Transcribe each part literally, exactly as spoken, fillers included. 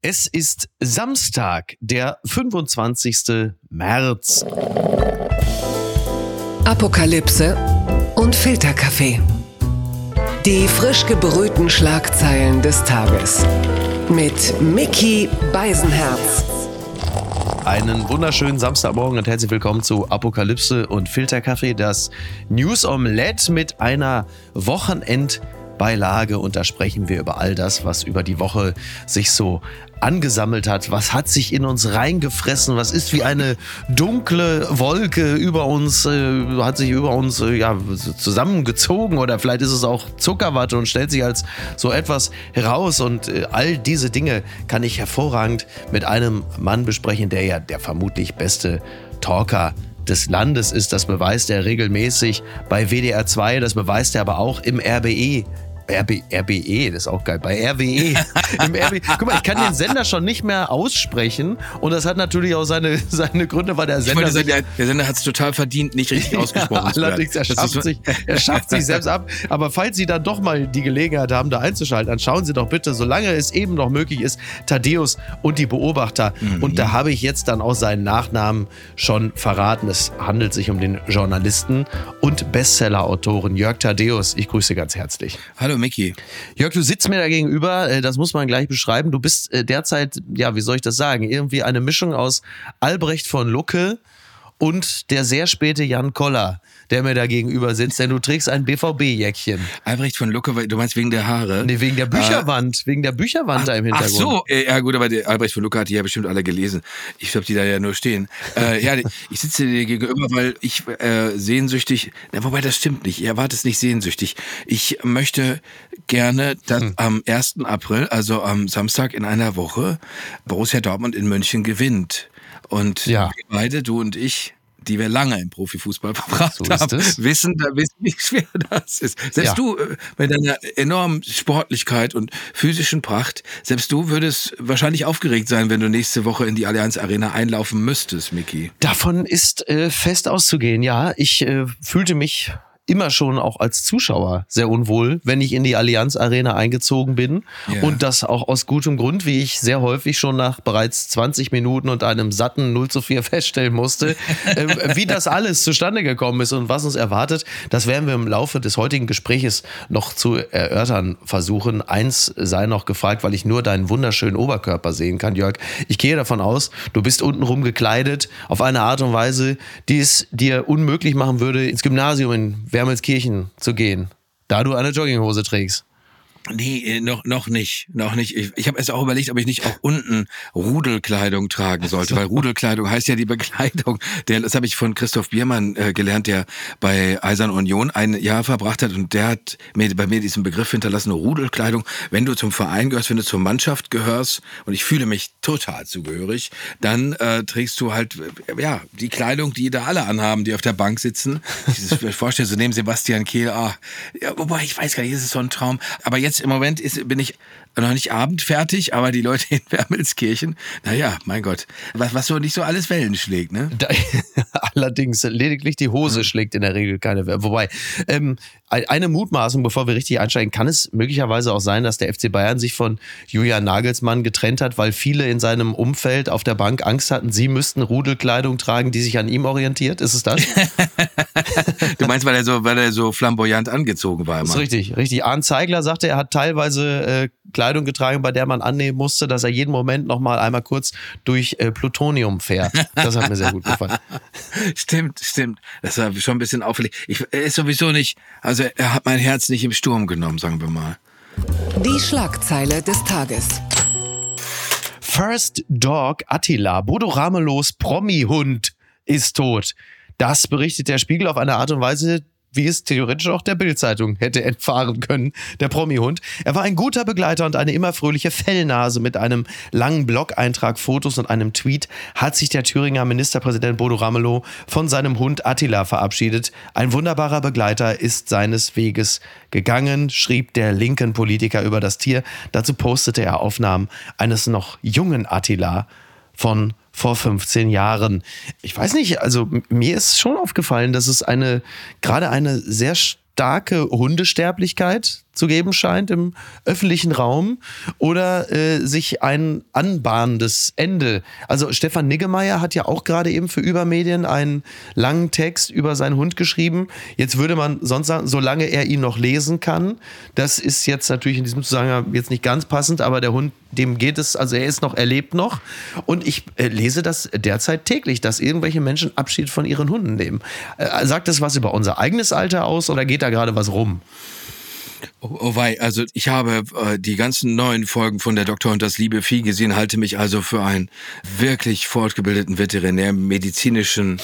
Es ist Samstag, der fünfundzwanzigsten März. Apokalypse und Filterkaffee. Die frisch gebrühten Schlagzeilen des Tages. Mit Micky Beisenherz. Einen wunderschönen Samstagmorgen und herzlich willkommen zu Apokalypse und Filterkaffee, das News Omelette mit einer Wochenendbeilage. Und da sprechen wir über all das, was über die Woche sich so angesammelt hat. Was hat sich in uns reingefressen? Was ist wie eine dunkle Wolke über uns, äh, hat sich über uns äh, ja, zusammengezogen, oder vielleicht ist es auch Zuckerwatte und stellt sich als so etwas heraus. Und äh, all diese Dinge kann ich hervorragend mit einem Mann besprechen, der ja der vermutlich beste Talker des Landes ist. Das beweist er regelmäßig bei W D R zwei, das beweist er aber auch im R B E. R B, R B E, das ist auch geil, bei R W E. Im R B E. Guck mal, ich kann den Sender schon nicht mehr aussprechen und das hat natürlich auch seine, seine Gründe, weil der Sender... Ich wollte sagen, der, der Sender hat es total verdient, nicht richtig ausgesprochen ja, zu werden. Allerdings, er schafft, sich, er schafft sich selbst ab. Aber falls Sie dann doch mal die Gelegenheit haben, da einzuschalten, dann schauen Sie doch bitte, solange es eben noch möglich ist, Thaddäus und die Beobachter. Mhm. Und da habe ich jetzt dann auch seinen Nachnamen schon verraten. Es handelt sich um den Journalisten und Bestseller-Autoren Jörg Thaddäus. Ich grüße ganz herzlich. Hallo Micky. Jörg, du sitzt mir da gegenüber, das muss man gleich beschreiben. Du bist derzeit, ja, wie soll ich das sagen, irgendwie eine Mischung aus Albrecht von Lucke und der sehr späte Jan Koller, der mir da gegenüber sitzt, denn du trägst ein B V B-Jäckchen. Albrecht von Lucke, du meinst wegen der Haare? Nee, wegen der Bücherwand, äh, wegen der Bücherwand ach, da im Hintergrund. Ach so, ja gut, aber der Albrecht von Lucke hat die ja bestimmt alle gelesen. Ich glaube, die da ja nur stehen. äh, ja, ich sitze dir gegenüber, weil ich äh, sehnsüchtig, na, wobei das stimmt nicht, ich erwarte es nicht sehnsüchtig. Ich möchte gerne, dass hm. am ersten April, also am Samstag in einer Woche, Borussia Dortmund in München gewinnt. Und ja. wir beide, du und ich, die wir lange im Profifußball verbracht so haben, wissen, da wissen, wie schwer das ist. Selbst ja. du mit deiner enormen Sportlichkeit und physischen Pracht, selbst du würdest wahrscheinlich aufgeregt sein, wenn du nächste Woche in die Allianz Arena einlaufen müsstest, Micky. Davon ist äh, fest auszugehen, ja. Ich äh, fühlte mich immer schon auch als Zuschauer sehr unwohl, wenn ich in die Allianz Arena eingezogen bin. Yeah. Und das auch aus gutem Grund, wie ich sehr häufig schon nach bereits zwanzig Minuten und einem satten null zu vier feststellen musste. äh, wie das alles zustande gekommen ist und was uns erwartet, das werden wir im Laufe des heutigen Gespräches noch zu erörtern versuchen. Eins sei noch gefragt, weil ich nur deinen wunderschönen Oberkörper sehen kann, Jörg. Ich gehe davon aus, du bist untenrum gekleidet auf eine Art und Weise, die es dir unmöglich machen würde, ins Gymnasium in Wermelskirchen zu gehen, da du eine Jogginghose trägst. Nee, noch, noch nicht, noch nicht. Ich, ich habe erst auch überlegt, ob ich nicht auch unten Rudelkleidung tragen sollte, weil Rudelkleidung heißt ja die Bekleidung. Der, das habe ich von Christoph Biermann äh, gelernt, der bei Eisern Union ein Jahr verbracht hat und der hat mir, bei mir diesen Begriff hinterlassen, Rudelkleidung. Wenn du zum Verein gehörst, wenn du zur Mannschaft gehörst und ich fühle mich total zugehörig, dann äh, trägst du halt ja die Kleidung, die da alle anhaben, die auf der Bank sitzen. Ich mir vorstelle, so neben Sebastian Kehl, ah, ja, wobei ich weiß gar nicht, ist es so ein Traum. Aber jetzt im Moment ist, bin ich noch nicht abendfertig, aber die Leute in Wermelskirchen, naja, mein Gott, was, was so nicht so alles Wellen schlägt, ne? Da, allerdings, lediglich die Hose mhm. schlägt in der Regel keine Wellen. Wobei, ähm, eine Mutmaßung, bevor wir richtig einsteigen, kann es möglicherweise auch sein, dass der F C Bayern sich von Julian Nagelsmann getrennt hat, weil viele in seinem Umfeld auf der Bank Angst hatten, sie müssten Rudelkleidung tragen, die sich an ihm orientiert? Ist es das? Du meinst, weil er so, weil er so flamboyant angezogen war? Immer. Das ist richtig, richtig. Arndt Zeigler sagte, er hat teilweise äh, Kleidung getragen, bei der man annehmen musste, dass er jeden Moment noch mal einmal kurz durch äh, Plutonium fährt. Das hat mir sehr gut gefallen. Stimmt, stimmt. Das war schon ein bisschen auffällig. Ich, er ist sowieso nicht, also er hat mein Herz nicht im Sturm genommen, sagen wir mal. Die Schlagzeile des Tages. First Dog Attila, Bodo Ramelows Promi-Hund, ist tot. Das berichtet der Spiegel auf eine Art und Weise, wie es theoretisch auch der Bild-Zeitung hätte entfahren können, der Promi-Hund. Er war ein guter Begleiter und eine immer fröhliche Fellnase. Mit einem langen Blog-Eintrag, Fotos und einem Tweet hat sich der Thüringer Ministerpräsident Bodo Ramelow von seinem Hund Attila verabschiedet. Ein wunderbarer Begleiter ist seines Weges gegangen, schrieb der linken Politiker über das Tier. Dazu postete er Aufnahmen eines noch jungen Attila von vor fünfzehn Jahren. Ich weiß nicht, also mir ist schon aufgefallen, dass es eine, gerade eine sehr starke Hundesterblichkeit zu geben scheint im öffentlichen Raum oder äh, sich ein anbahnendes Ende. Also Stefan Niggemeier hat ja auch gerade eben für Übermedien einen langen Text über seinen Hund geschrieben. Jetzt würde man sonst sagen, solange er ihn noch lesen kann, das ist jetzt natürlich in diesem Zusammenhang jetzt nicht ganz passend, aber der Hund, dem geht es, also er ist noch, er lebt noch und ich äh, lese das derzeit täglich, dass irgendwelche Menschen Abschied von ihren Hunden nehmen. Äh, sagt das was über unser eigenes Alter aus oder geht da gerade was rum? Oh, oh wei, also ich habe äh, die ganzen neuen Folgen von der Doktor und das liebe Vieh gesehen, halte mich also für einen wirklich fortgebildeten veterinärmedizinischen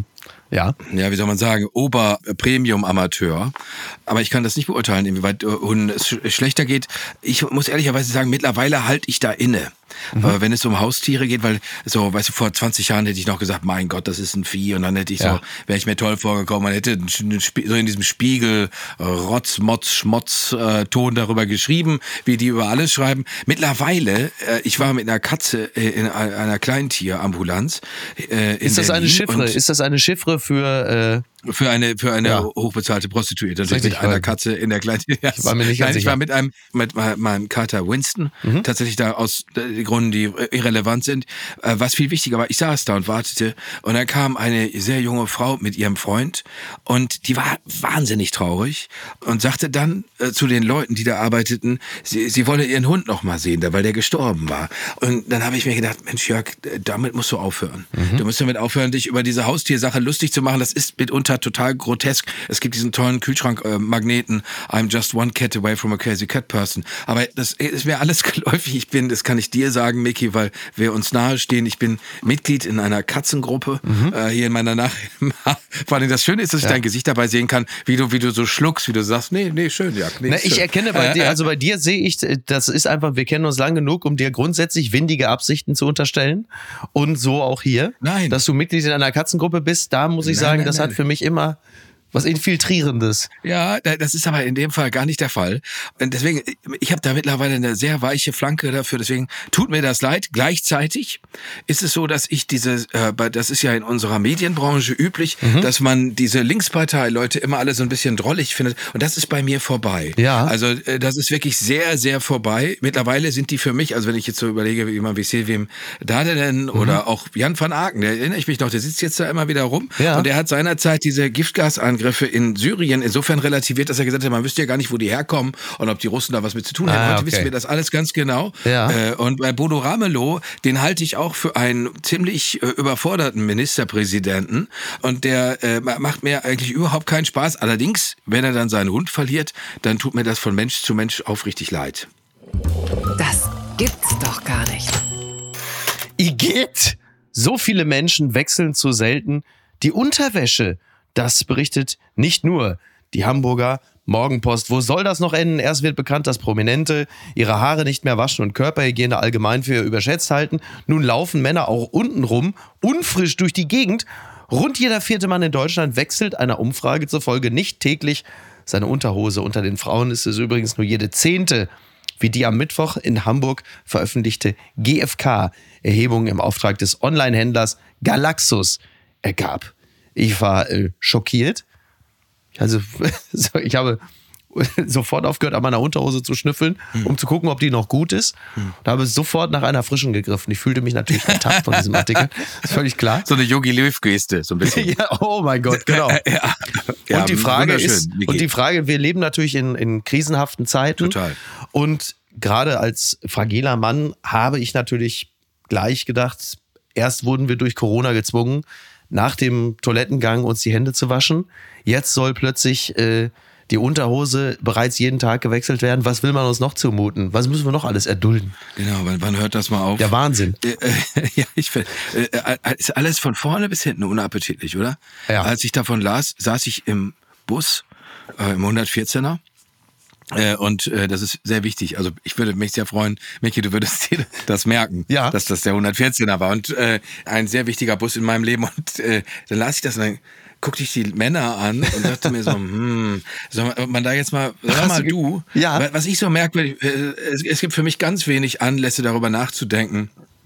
Ja. Ja, wie soll man sagen, Ober-Premium-Amateur. Aber ich kann das nicht beurteilen, inwieweit Hunden es sch- schlechter geht. Ich muss ehrlicherweise sagen, mittlerweile halte ich da inne. Mhm. Äh, wenn es um Haustiere geht, weil so, weißt du, vor zwanzig Jahren hätte ich noch gesagt, mein Gott, das ist ein Vieh. Und dann hätte ich ja. so, wäre ich mir toll vorgekommen, man hätte so in diesem Spiegel äh, Rotz, Motz, Schmotz äh, Ton darüber geschrieben, wie die über alles schreiben. Mittlerweile, äh, ich war mit einer Katze äh, in einer Kleintierambulanz. Äh, in ist das eine Chiffre? Ist das eine Chiffre für äh Für eine, für eine ja. hochbezahlte Prostituierte. Und mit einer Katze in der kleinen. Ja, ich war mir nicht ganz sicher. Ich war mit einem, mit meinem Kater Winston, mhm. tatsächlich da aus Gründen, die irrelevant sind. Was viel wichtiger war, ich saß da und wartete und dann kam eine sehr junge Frau mit ihrem Freund und die war wahnsinnig traurig und sagte dann äh, zu den Leuten, die da arbeiteten, sie, sie wolle ihren Hund noch mal sehen, weil der gestorben war. Und dann habe ich mir gedacht, Mensch Jörg, damit musst du aufhören. Mhm. Du musst damit aufhören, dich über diese Haustiersache lustig zu machen. Das ist mitunter total grotesk. Es gibt diesen tollen Kühlschrankmagneten, äh, I'm just one cat away from a crazy cat person. Aber das ist mir alles geläufig. Ich bin, das kann ich dir sagen, Micky, weil wir uns nahestehen. Ich bin Mitglied in einer Katzengruppe, mhm. äh, hier in meiner Nach... Vor allem das Schöne ist, dass ich ja. dein Gesicht dabei sehen kann, wie du, wie du so schluckst, wie du sagst, nee, nee, schön, ja. Nee, Na, ich schön. erkenne bei dir, also bei dir sehe ich, das ist einfach, wir kennen uns lang genug, um dir grundsätzlich windige Absichten zu unterstellen. Und so auch hier. Nein. Dass du Mitglied in einer Katzengruppe bist, da muss ich nein, sagen, nein, das nein. hat für mich immer was Infiltrierendes. Ja, das ist aber in dem Fall gar nicht der Fall. Und deswegen, ich habe da mittlerweile eine sehr weiche Flanke dafür, deswegen tut mir das leid. Gleichzeitig ist es so, dass ich diese, äh, das ist ja in unserer Medienbranche üblich, mhm. dass man diese Linkspartei-Leute immer alle so ein bisschen drollig findet. Und das ist bei mir vorbei. Ja. Also äh, das ist wirklich sehr, sehr vorbei. Mittlerweile sind die für mich, also wenn ich jetzt so überlege, wie man wie Silvim Dadelen mhm. oder auch Jan van Aken, der erinnere ich mich noch, der sitzt jetzt da immer wieder rum. Ja. Und der hat seinerzeit diese Giftgasangriffe in Syrien insofern relativiert, dass er gesagt hat, man wüsste ja gar nicht, wo die herkommen und ob die Russen da was mit zu tun haben. Ah, Heute okay. wissen wir das alles ganz genau. Ja. Und bei Bodo Ramelow, den halte ich auch für einen ziemlich überforderten Ministerpräsidenten und der äh, macht mir eigentlich überhaupt keinen Spaß. Allerdings, wenn er dann seinen Hund verliert, dann tut mir das von Mensch zu Mensch aufrichtig leid. Das gibt's doch gar nicht. Igitt! So viele Menschen wechseln zu selten die Unterwäsche. Das berichtet nicht nur die Hamburger Morgenpost. Wo soll das noch enden? Erst wird bekannt, dass Prominente ihre Haare nicht mehr waschen und Körperhygiene allgemein für überschätzt halten. Nun laufen Männer auch untenrum unfrisch durch die Gegend. Rund jeder vierte Mann in Deutschland wechselt einer Umfrage zufolge nicht täglich seine Unterhose. Unter den Frauen ist es übrigens nur jede zehnte, wie die am Mittwoch in Hamburg veröffentlichte G f K-Erhebung im Auftrag des Online-Händlers Galaxus ergab. Ich war äh, schockiert. Also ich habe sofort aufgehört, an meiner Unterhose zu schnüffeln, hm. um zu gucken, ob die noch gut ist. Hm. Da habe ich sofort nach einer frischen gegriffen. Ich fühlte mich natürlich ertappt von diesem Artikel. Das ist völlig klar. So eine Yogi Löw-Geste, so ein bisschen. Ja, oh mein Gott, genau. ja. Ja, und die Frage ist, Vicky. und die Frage, wir leben natürlich in, in krisenhaften Zeiten. Total. Und gerade als fragiler Mann habe ich natürlich gleich gedacht, erst wurden wir durch Corona gezwungen, nach dem Toilettengang uns die Hände zu waschen. Jetzt soll plötzlich äh, die Unterhose bereits jeden Tag gewechselt werden. Was will man uns noch zumuten? Was müssen wir noch alles erdulden? Genau, wann, wann hört das mal auf? Der Wahnsinn. Äh, äh, ja, ich finde, äh, äh, ist alles von vorne bis hinten unappetitlich, oder? Ja. Als ich davon las, saß ich im Bus, äh, im hundertvierzehner. Äh, und äh, das ist sehr wichtig. Also ich würde mich sehr freuen, Micky, du würdest dir das merken, ja. dass das der hundertvierzehner war. Und äh, ein sehr wichtiger Bus in meinem Leben. Und äh, dann las ich das und dann guckte ich die Männer an und dachte mir so, hm, soll man da jetzt mal, sag mal du, ja. was ich so merkwürdig, äh, es, es gibt für mich ganz wenig Anlässe darüber nachzudenken,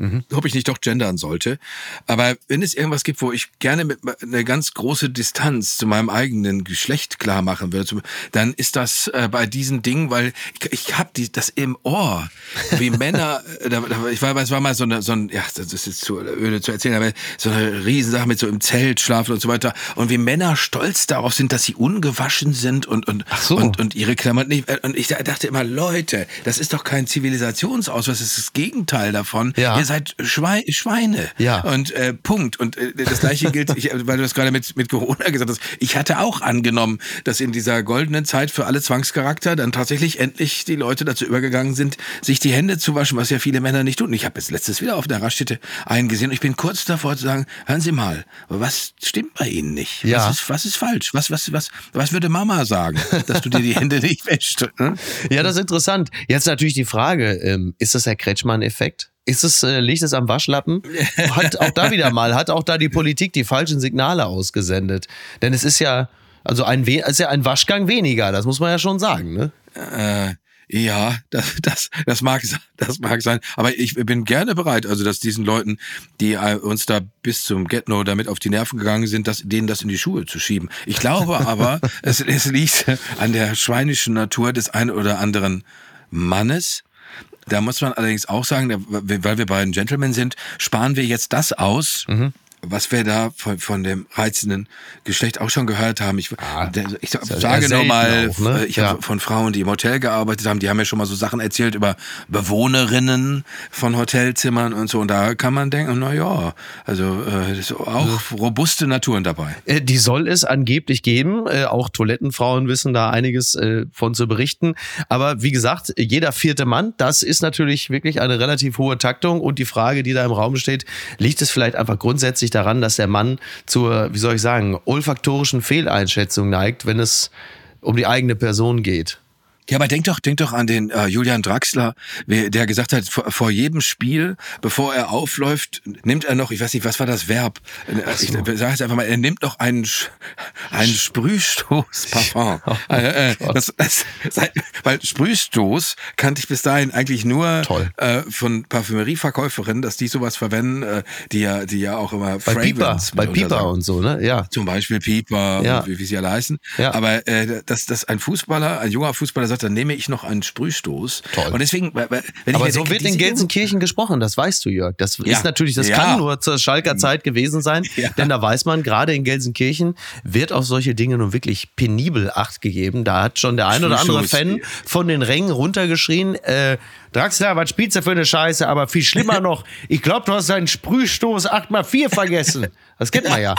mhm. ob ich nicht doch gendern sollte. Aber wenn es irgendwas gibt, wo ich gerne mit eine ganz große Distanz zu meinem eigenen Geschlecht klar machen würde, dann ist das äh, bei diesen Dingen, weil ich, ich habe das im Ohr, wie Männer, da, ich war, es war mal so, eine, so ein, ja, das ist jetzt zu öde zu erzählen, aber so eine Riesensache mit so im Zelt schlafen und so weiter. Und wie Männer stolz darauf sind, dass sie ungewaschen sind und und so. und, und ihre Klamotten nicht. Und ich dachte immer, Leute, das ist doch kein Zivilisationsausweis, das ist das Gegenteil davon. Ja. Ihr seid Schweine. Schweine. Ja. Und äh, Punkt. Und äh, das Gleiche gilt, ich, weil du das gerade mit mit Corona gesagt hast. Ich hatte auch angenommen, dass in dieser goldenen Zeit für alle Zwangscharakter dann tatsächlich endlich die Leute dazu übergegangen sind, sich die Hände zu waschen, was ja viele Männer nicht tun. Und ich habe jetzt letztes wieder auf der Raststätte einen gesehen und ich bin kurz davor zu sagen, hören Sie mal, was stimmt bei Ihnen nicht? Ja. Was ist, was ist falsch? Was, was, was, was würde Mama sagen, dass du dir die Hände nicht wäschst? Ne? Ja, das ist interessant. Jetzt natürlich die Frage, ähm, ist das der Kretschmann-Effekt? Ist es, äh, liegt es am Waschlappen? Hat auch da wieder mal, hat auch da die Politik die falschen Signale ausgesendet? Denn es ist ja, also ein, es ist ja ein Waschgang weniger, das muss man ja schon sagen, ne? Äh, Ja, das, das, das mag, das mag sein. Aber ich bin gerne bereit, also, dass diesen Leuten, die uns da bis zum Get-No damit auf die Nerven gegangen sind, dass, denen das in die Schuhe zu schieben. Ich glaube aber, es, es liegt an der schweinischen Natur des einen oder anderen Mannes. Da muss man allerdings auch sagen, weil wir beiden Gentlemen sind, sparen wir jetzt das aus, mhm. was wir da von, von dem reizenden Geschlecht auch schon gehört haben. Ich, ah, ich sage nur mal, auch, ne? ich ja. habe von Frauen, die im Hotel gearbeitet haben, die haben mir schon mal so Sachen erzählt über Bewohnerinnen von Hotelzimmern und so. Und da kann man denken, na ja, also äh, ist auch also, robuste Naturen dabei. Äh, die soll es angeblich geben. Äh, auch Toilettenfrauen wissen da einiges äh, von zu berichten. Aber wie gesagt, jeder vierte Mann, das ist natürlich wirklich eine relativ hohe Taktung. Und die Frage, die da im Raum steht, liegt es vielleicht einfach grundsätzlich daran, dass der Mann zur, wie soll ich sagen, olfaktorischen Fehleinschätzung neigt, wenn es um die eigene Person geht. Ja, aber denk doch, denk doch an den äh, Julian Draxler, der gesagt hat, vor, vor jedem Spiel, bevor er aufläuft, nimmt er noch, ich weiß nicht, was war das Verb? So. Ich sage es einfach mal, er nimmt noch einen, einen Sprühstoß Parfum. Oh, äh, äh, das, das, weil Sprühstoß kannte ich bis dahin eigentlich nur äh, von Parfümerieverkäuferinnen, dass die sowas verwenden, äh, die ja, die ja auch immer bei Fragrance. Bei Pieper, bei Pieper und so, ne? Ja. Zum Beispiel Pieper, ja. wie, wie sie alle heißen. Ja. Aber äh, dass, dass ein Fußballer, ein junger Fußballer sagt, dann nehme ich noch einen Sprühstoß. Toll. Und deswegen, wenn ich Aber so denke, wird in Gelsenkirchen gesprochen, das weißt du, Jörg. Das ja. ist natürlich, das ja. kann nur zur Schalker Zeit gewesen sein, ja. denn da weiß man, gerade in Gelsenkirchen wird auf solche Dinge nun wirklich penibel Acht gegeben. Da hat schon der ein oder andere Fan von den Rängen runtergeschrien, äh, Draxler, was spielst du für eine Scheiße? Aber viel schlimmer noch, ich glaube, du hast deinen Sprühstoß acht mal vier vergessen. Das kennt man ja.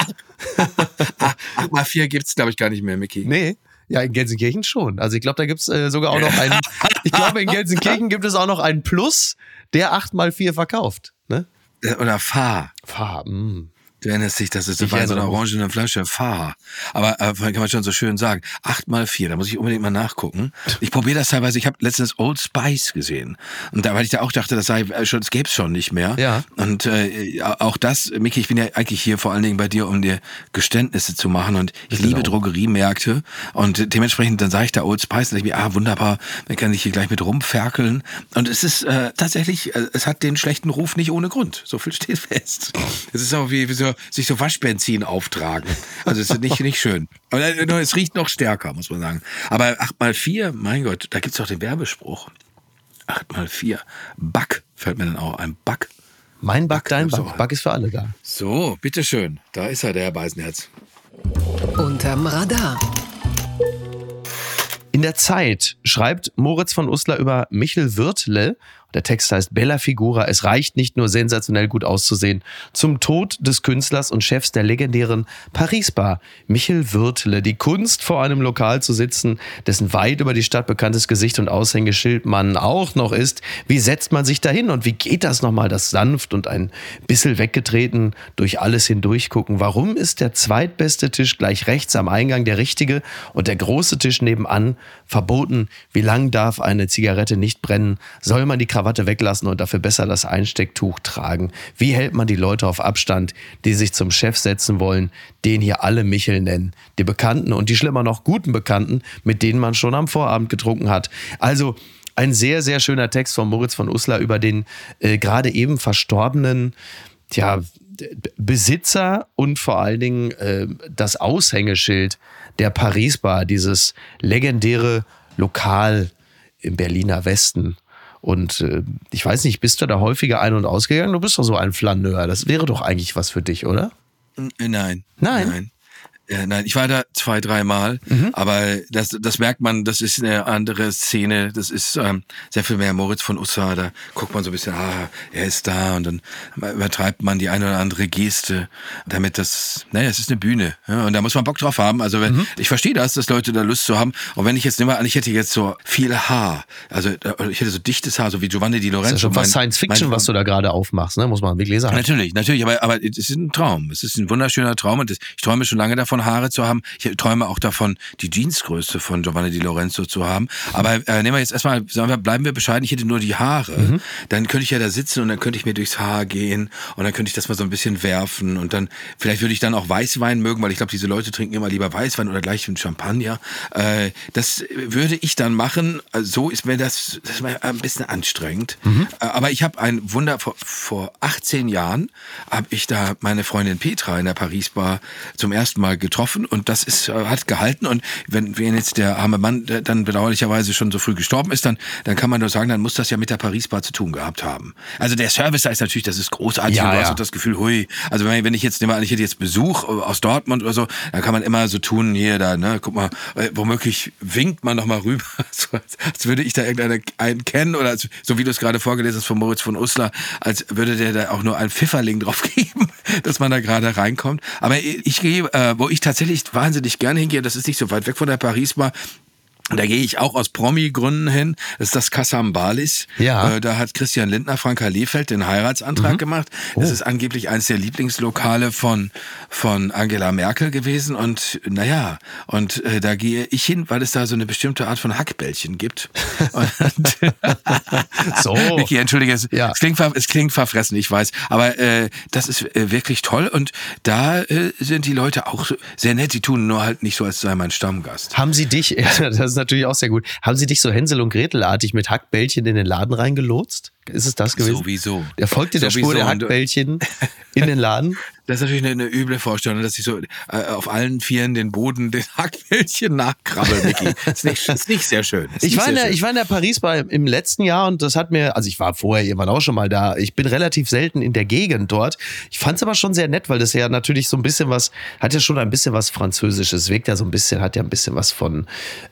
acht mal vier gibt's, glaube ich, gar nicht mehr, Micky. Nee. Ja, in Gelsenkirchen schon. Also ich glaube, da gibt's äh, sogar auch noch einen, ich glaube, in Gelsenkirchen gibt es auch noch einen Plus, der acht mal vier verkauft. Ne? Oder Fahr. Fahr, mh. Du erinnerst dich, das ist so eine orangene Flasche, Fahr. Aber äh, kann man schon so schön sagen. acht mal vier, da muss ich unbedingt mal nachgucken. Ich probiere das teilweise, ich habe letztens Old Spice gesehen. Und da, weil ich da auch dachte, das sei schon, das gäbe es schon nicht mehr. Ja. Und äh, auch das, Micky, ich bin ja eigentlich hier vor allen Dingen bei dir, um dir Geständnisse zu machen. Und ich genau. liebe Drogeriemärkte. Und dementsprechend, dann sage ich da Old Spice, und ich mir, ah, wunderbar, dann kann ich hier gleich mit rumferkeln. Und es ist äh, tatsächlich, äh, es hat den schlechten Ruf nicht ohne Grund. So viel steht fest. Es ist auch wie, wie so sich so Waschbenzin auftragen. Also es ist nicht, nicht schön. Aber es riecht noch stärker, muss man sagen. Aber acht mal vier, mein Gott, da gibt's doch den Werbespruch. acht mal vier. Back fällt mir dann auch ein. Back. Mein Back, dein Back. Back ist für alle da. So, bitteschön. Da ist er, der Herr Beisenherz. Unterm Radar. In der Zeit schreibt Moritz von Uslar über Michel Wirtle. Der Text heißt Bella Figura. Es reicht nicht nur sensationell gut auszusehen. Zum Tod des Künstlers und Chefs der legendären Paris-Bar, Michel Wirtle. Die Kunst, vor einem Lokal zu sitzen, dessen weit über die Stadt bekanntes Gesicht und Aushängeschild man auch noch ist. Wie setzt man sich dahin und wie geht das nochmal, das sanft und ein bisschen weggetreten durch alles hindurch gucken? Warum ist der zweitbeste Tisch gleich rechts am Eingang der richtige und der große Tisch nebenan verboten? Wie lang darf eine Zigarette nicht brennen? Soll man die Krawatte weglassen und dafür besser das Einstecktuch tragen? Wie hält man die Leute auf Abstand, die sich zum Chef setzen wollen, den hier alle Michel nennen? Die Bekannten und die schlimmer noch guten Bekannten, mit denen man schon am Vorabend getrunken hat. Also ein sehr, sehr schöner Text von Moritz von Uslar über den äh, gerade eben verstorbenen, ja, Besitzer und vor allen Dingen äh, das Aushängeschild der Paris Bar, dieses legendäre Lokal im Berliner Westen. Und äh, ich weiß nicht, bist du da häufiger ein- und ausgegangen? Du bist doch so ein Flaneur. Das wäre doch eigentlich was für dich, oder? Nein. Nein? Nein. Ja, nein, ich war da zwei, dreimal, mhm. aber das, das merkt man, das ist eine andere Szene, das ist ähm, sehr viel mehr Moritz von Uslar, da guckt man so ein bisschen, ah, er ist da und dann übertreibt man die eine oder andere Geste, damit das, naja, es ist eine Bühne, ja, und da muss man Bock drauf haben, also wenn, mhm. ich verstehe das, dass Leute da Lust zu haben, und wenn ich jetzt nehme an, ich hätte jetzt so viel Haar, also ich hätte so dichtes Haar, so wie Giovanni Di Lorenzo. Das ist ja schon fast Science Fiction, mein, was du da gerade aufmachst, ne, muss man wirklich sagen. Natürlich, natürlich, aber, aber es ist ein Traum, es ist ein wunderschöner Traum und das, ich träume schon lange davon, Haare zu haben. Ich träume auch davon, die Jeansgröße von Giovanni Di Lorenzo zu haben. Aber äh, nehmen wir jetzt erstmal, sagen wir, bleiben wir bescheiden, ich hätte nur die Haare. Mhm. Dann könnte ich ja da sitzen und dann könnte ich mir durchs Haar gehen und dann könnte ich das mal so ein bisschen werfen und dann, vielleicht würde ich dann auch Weißwein mögen, weil ich glaube, diese Leute trinken immer lieber Weißwein oder gleich einen Champagner. Äh, das würde ich dann machen. So ist mir das, das ist mir ein bisschen anstrengend. Mhm. Äh, aber ich habe ein Wunder, vor, vor achtzehn Jahren habe ich da meine Freundin Petra in der Paris Bar zum ersten Mal getroffen und das ist, hat gehalten und wenn, wenn jetzt der arme Mann dann bedauerlicherweise schon so früh gestorben ist, dann, dann kann man nur sagen, dann muss das ja mit der Paris Bar zu tun gehabt haben. Also der Service da ist natürlich, das ist großartig ja, und du ja. hast auch das Gefühl, hui, also wenn, wenn ich jetzt nehme an, ich hätte jetzt Besuch aus Dortmund oder so, dann kann man immer so tun, hier, da, ne, guck mal, womöglich winkt man noch mal rüber, so, als, als würde ich da irgendeinen einen kennen oder als, so wie du es gerade vorgelesen hast von Moritz von Uslar, als würde der da auch nur ein Pfifferling drauf geben, dass man da gerade reinkommt. Aber ich gehe, äh, wo ich tatsächlich wahnsinnig gerne hingehe, das ist nicht so weit weg von der Paris Bar. Da gehe ich auch aus Promi-Gründen hin. Das ist das Cassambalis. Ja. Äh, da hat Christian Lindner, Franka Lehfeldt den Heiratsantrag mhm. gemacht. Das oh. ist angeblich eines der Lieblingslokale von von Angela Merkel gewesen. Und naja, und äh, da gehe ich hin, weil es da so eine bestimmte Art von Hackbällchen gibt. Und so. Vicky, entschuldige, es, ja. es, klingt, es klingt verfressen, ich weiß. Aber äh, das ist äh, wirklich toll. Und da äh, sind die Leute auch sehr nett. Die tun nur halt nicht so, als sei mein Stammgast. Haben sie dich, das ist natürlich auch sehr gut, haben sie dich so Hänsel- und Gretelartig mit Hackbällchen in den Laden reingelotst? Ist es das gewesen? Sowieso. Der folgte der Spur der Hackbällchen in den Laden? Das ist natürlich eine, eine üble Vorstellung, dass ich so äh, auf allen Vieren den Boden den Hackbällchen nachkrabbel, Micky. Ist nicht, ist nicht sehr schön. Ist ich, war in der, schön. ich war in der Paris Bar im letzten Jahr und das hat mir, also ich war vorher irgendwann auch schon mal da, ich bin relativ selten in der Gegend dort. Ich fand es aber schon sehr nett, weil das ja natürlich so ein bisschen was, hat ja schon ein bisschen was Französisches, wirkt ja so ein bisschen, hat ja ein bisschen was von,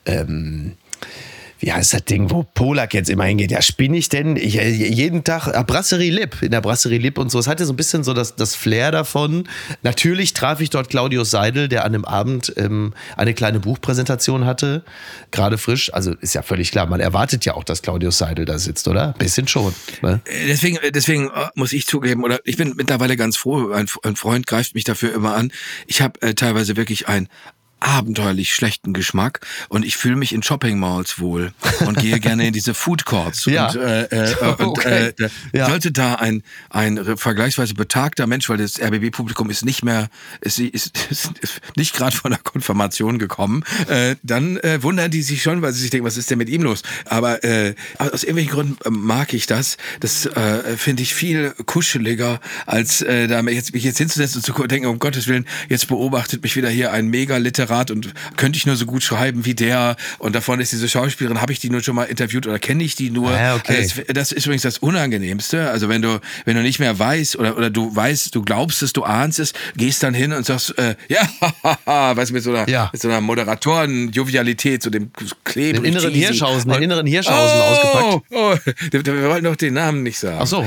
ähm, wie heißt das Ding, wo Polak jetzt immer hingeht? Ja, spinne ich denn? Ich, jeden Tag, ah, Brasserie Lipp, in der Brasserie Lipp und so. Es hatte so ein bisschen so das, das Flair davon. Natürlich traf ich dort Claudius Seidel, der an dem Abend ähm, eine kleine Buchpräsentation hatte. Gerade frisch. Also ist ja völlig klar, man erwartet ja auch, dass Claudius Seidel da sitzt, oder? Bisschen schon. Ne? Deswegen, deswegen muss ich zugeben, oder ich bin mittlerweile ganz froh, ein, ein Freund greift mich dafür immer an. Ich habe äh, teilweise wirklich ein abenteuerlich schlechten Geschmack und ich fühle mich in Shopping Malls wohl und gehe gerne in diese Food Courts ja. und, äh, äh, und okay. äh, ja. sollte da ein ein vergleichsweise betagter Mensch, weil das R B B-Publikum ist nicht mehr ist, ist, ist, ist nicht gerade von der Konfirmation gekommen, äh, dann äh, wundern die sich schon, weil sie sich denken, was ist denn mit ihm los? Aber äh, aus irgendwelchen Gründen mag ich das. Das äh, finde ich viel kuscheliger, als äh, da jetzt, mich jetzt hinzusetzen und zu denken, um Gottes Willen, jetzt beobachtet mich wieder hier ein Mega-Literat und könnte ich nur so gut schreiben wie der und davon ist diese Schauspielerin, habe ich die nur schon mal interviewt oder kenne ich die nur? Ah, okay. Also das, das ist übrigens das Unangenehmste, also wenn du wenn du nicht mehr weißt oder oder du weißt, du glaubst es, du ahnst es, gehst dann hin und sagst, äh, ja, weißt du, mit so einer, ja. mit so einer Moderatoren-Jovialität, so dem Kleben. Den inneren Cheesy. Hirschhausen, den inneren Hirschhausen oh, ausgepackt. Oh, wir, wir wollten doch den Namen nicht sagen. Ach so.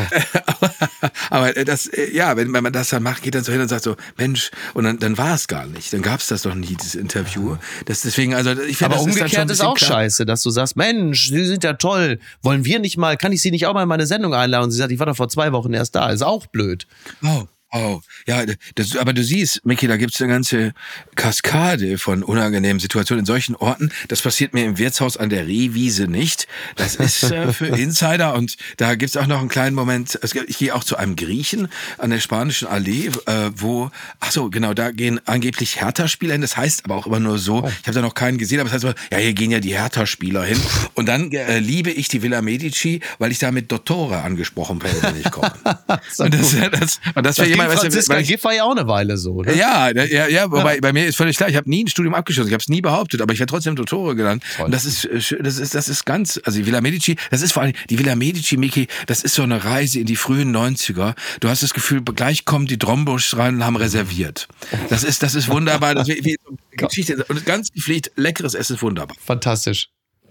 Aber das, ja, wenn man das dann macht, geht dann so hin und sagt so, Mensch, und dann, dann war es gar nicht, dann gab es das doch nie, dieses Interview. Das deswegen, also ich finde, aber das umgekehrt ist, dann schon ist auch klar. scheiße, dass du sagst, Mensch, Sie sind ja toll, wollen wir nicht mal, kann ich Sie nicht auch mal in meine Sendung einladen? Und sie sagt, ich war doch vor zwei Wochen erst da, ist auch blöd. Oh. Oh, ja, das, aber du siehst, Micky, da gibt's eine ganze Kaskade von unangenehmen Situationen in solchen Orten. Das passiert mir im Wirtshaus an der Rehwiese nicht. Das ist äh, für Insider und da gibt's auch noch einen kleinen Moment. Ich gehe auch zu einem Griechen an der Spanischen Allee, äh, wo, ach so, genau, da gehen angeblich Hertha-Spieler hin. Das heißt aber auch immer nur so, ich habe da noch keinen gesehen, aber das heißt immer, ja, hier gehen ja die Hertha-Spieler hin. Und dann äh, liebe ich die Villa Medici, weil ich da mit Dottore angesprochen werde, wenn ich komme. und das, das, und das, das jemand, Franziska Giff war ja auch eine Weile so, ne? Ja, ja, ja, wobei ja. Bei mir ist völlig klar, ich habe nie ein Studium abgeschlossen, ich habe es nie behauptet, aber ich werde trotzdem Dottore genannt. Toll. Und das ist, das ist, das ist ganz, also die Villa Medici, das ist vor allem, die Villa Medici, Micky, das ist so eine Reise in die frühen neunziger. Du hast das Gefühl, gleich kommen die Drombuschs rein und haben reserviert. Das ist, das ist wunderbar, das ist wie Geschichte, und ganz gepflegt, leckeres Essen ist wunderbar. Fantastisch.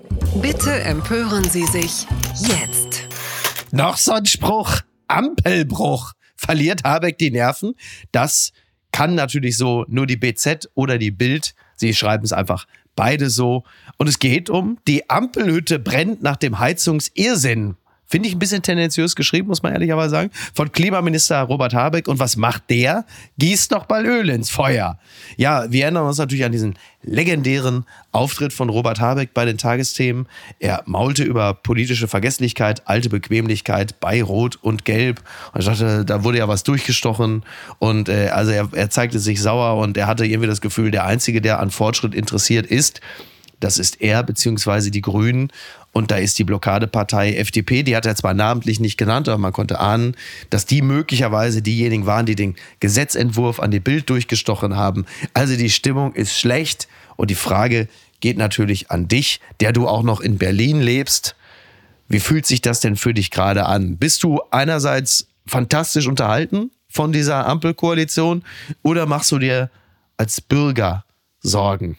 Bitte empören Sie sich jetzt. Noch so ein Spruch, Ampelbruch. Verliert Habeck die Nerven? Das kann natürlich so nur die B Z oder die Bild. Sie schreiben es einfach beide so. Und es geht um, die Ampelhütte brennt nach dem Heizungsirrsinn. Finde ich ein bisschen tendenziös geschrieben, muss man ehrlicherweise sagen. Von Klimaminister Robert Habeck. Und was macht der? Gießt noch mal Öl ins Feuer. Ja, wir erinnern uns natürlich an diesen legendären Auftritt von Robert Habeck bei den Tagesthemen. Er maulte über politische Vergesslichkeit, alte Bequemlichkeit bei Rot und Gelb. Und ich dachte, da wurde ja was durchgestochen. Und äh, also er, er zeigte sich sauer und er hatte irgendwie das Gefühl, der Einzige, der an Fortschritt interessiert ist, das ist er beziehungsweise die Grünen. Und da ist die Blockadepartei F D P, die hat er zwar namentlich nicht genannt, aber man konnte ahnen, dass die möglicherweise diejenigen waren, die den Gesetzentwurf an die Bild durchgestochen haben. Also die Stimmung ist schlecht und die Frage geht natürlich an dich, der du auch noch in Berlin lebst. Wie fühlt sich das denn für dich gerade an? Bist du einerseits fantastisch unterhalten von dieser Ampelkoalition oder machst du dir als Bürger Sorgen?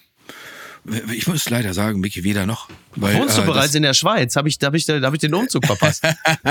Ich muss leider sagen, Micky, weder noch. Weil, Wohnst du äh, bereits in der Schweiz? Habe ich, hab ich, hab ich den Umzug verpasst?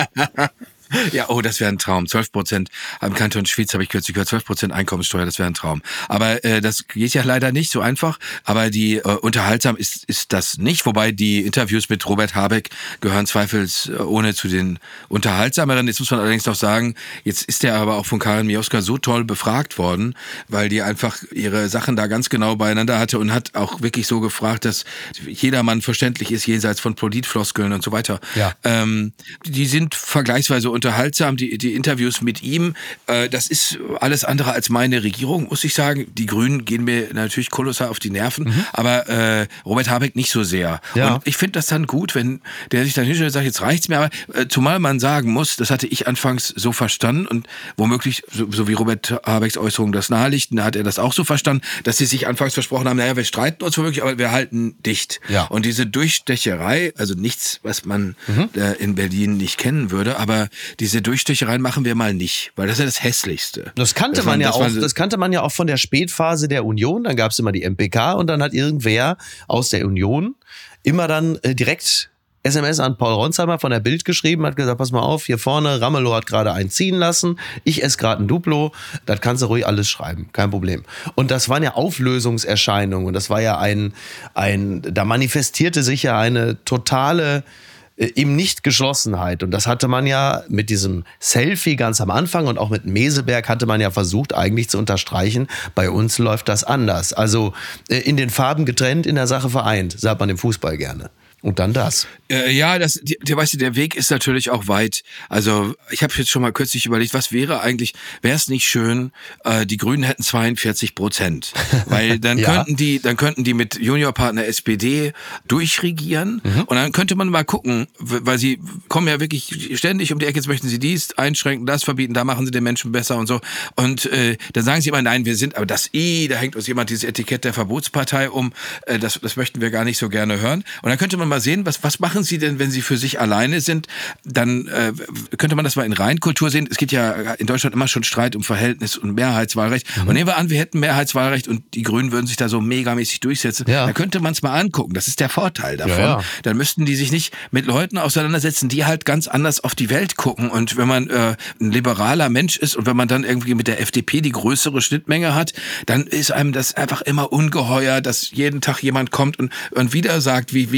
Ja, oh, das wäre ein Traum. zwölf Prozent am Kanton Schwyz habe ich kürzlich gehört, zwölf Prozent Einkommenssteuer, das wäre ein Traum. Aber äh, das geht ja leider nicht so einfach. Aber die äh, unterhaltsam ist ist das nicht. Wobei die Interviews mit Robert Habeck gehören zweifelsohne zu den unterhaltsameren. Jetzt muss man allerdings noch sagen, jetzt ist er aber auch von Karin Mioska so toll befragt worden, weil die einfach ihre Sachen da ganz genau beieinander hatte und hat auch wirklich so gefragt, dass jedermann verständlich ist, jenseits von Politfloskeln und so weiter. Ja. Ähm, die sind vergleichsweise unterhaltsam, die, die Interviews mit ihm. Äh, das ist alles andere als meine Regierung, muss ich sagen. Die Grünen gehen mir natürlich kolossal auf die Nerven, mhm. aber äh, Robert Habeck nicht so sehr. Ja. Und ich finde das dann gut, wenn der sich dann hinstellt und sagt, jetzt reicht's mir. Aber äh, zumal man sagen muss, das hatte ich anfangs so verstanden und womöglich, so, so wie Robert Habecks Äußerung das naheliegt, hat er das auch so verstanden, dass sie sich anfangs versprochen haben, naja, wir streiten uns womöglich, aber wir halten dicht. Ja. Und diese Durchstecherei, also nichts, was man mhm. äh, in Berlin nicht kennen würde, aber diese Durchstechereien machen wir mal nicht, weil das ist ja das Hässlichste. Das kannte man, man ja auch, man, das kannte man ja auch von der Spätphase der Union. Dann gab es immer die M P K und dann hat irgendwer aus der Union immer dann äh, direkt S M S an Paul Ronsheimer von der Bild geschrieben, hat gesagt, pass mal auf, hier vorne, Ramelow hat gerade einen ziehen lassen, ich esse gerade ein Duplo, das kannst du ruhig alles schreiben, kein Problem. Und das waren ja Auflösungserscheinungen und das war ja ein, ein, da manifestierte sich ja eine totale ihm nicht Geschlossenheit. Und das hatte man ja mit diesem Selfie ganz am Anfang und auch mit Meseberg hatte man ja versucht eigentlich zu unterstreichen, bei uns läuft das anders. Also in den Farben getrennt, in der Sache vereint, sagt man im Fußball gerne. Und dann das. Äh, ja, das, die, die, weißt du, der Weg ist natürlich auch weit. Also ich habe jetzt schon mal kürzlich überlegt, was wäre eigentlich, wäre es nicht schön, äh, die Grünen hätten zweiundvierzig Prozent, weil dann ja. könnten die, dann könnten die mit Juniorpartner S P D durchregieren mhm. und dann könnte man mal gucken, weil sie kommen ja wirklich ständig um die Ecke, jetzt möchten sie dies einschränken, das verbieten, da machen sie den Menschen besser und so. Und äh, dann sagen sie immer, nein, wir sind, aber das I, da hängt uns jemand dieses Etikett der Verbotspartei um, äh, das, das möchten wir gar nicht so gerne hören. Und dann könnte man mal sehen, was, was machen Sie denn, wenn Sie für sich alleine sind? Dann äh, könnte man das mal in Reinkultur sehen. Es gibt ja in Deutschland immer schon Streit um Verhältnis und Mehrheitswahlrecht. Mhm. Und nehmen wir an, wir hätten Mehrheitswahlrecht und die Grünen würden sich da so megamäßig durchsetzen. Ja. Dann könnte man es mal angucken. Das ist der Vorteil davon. Ja, ja. Dann müssten die sich nicht mit Leuten auseinandersetzen, die halt ganz anders auf die Welt gucken. Und wenn man äh, ein liberaler Mensch ist und wenn man dann irgendwie mit der F D P die größere Schnittmenge hat, dann ist einem das einfach immer ungeheuer, dass jeden Tag jemand kommt und, und wieder sagt, wie, wie jetzt die Menschen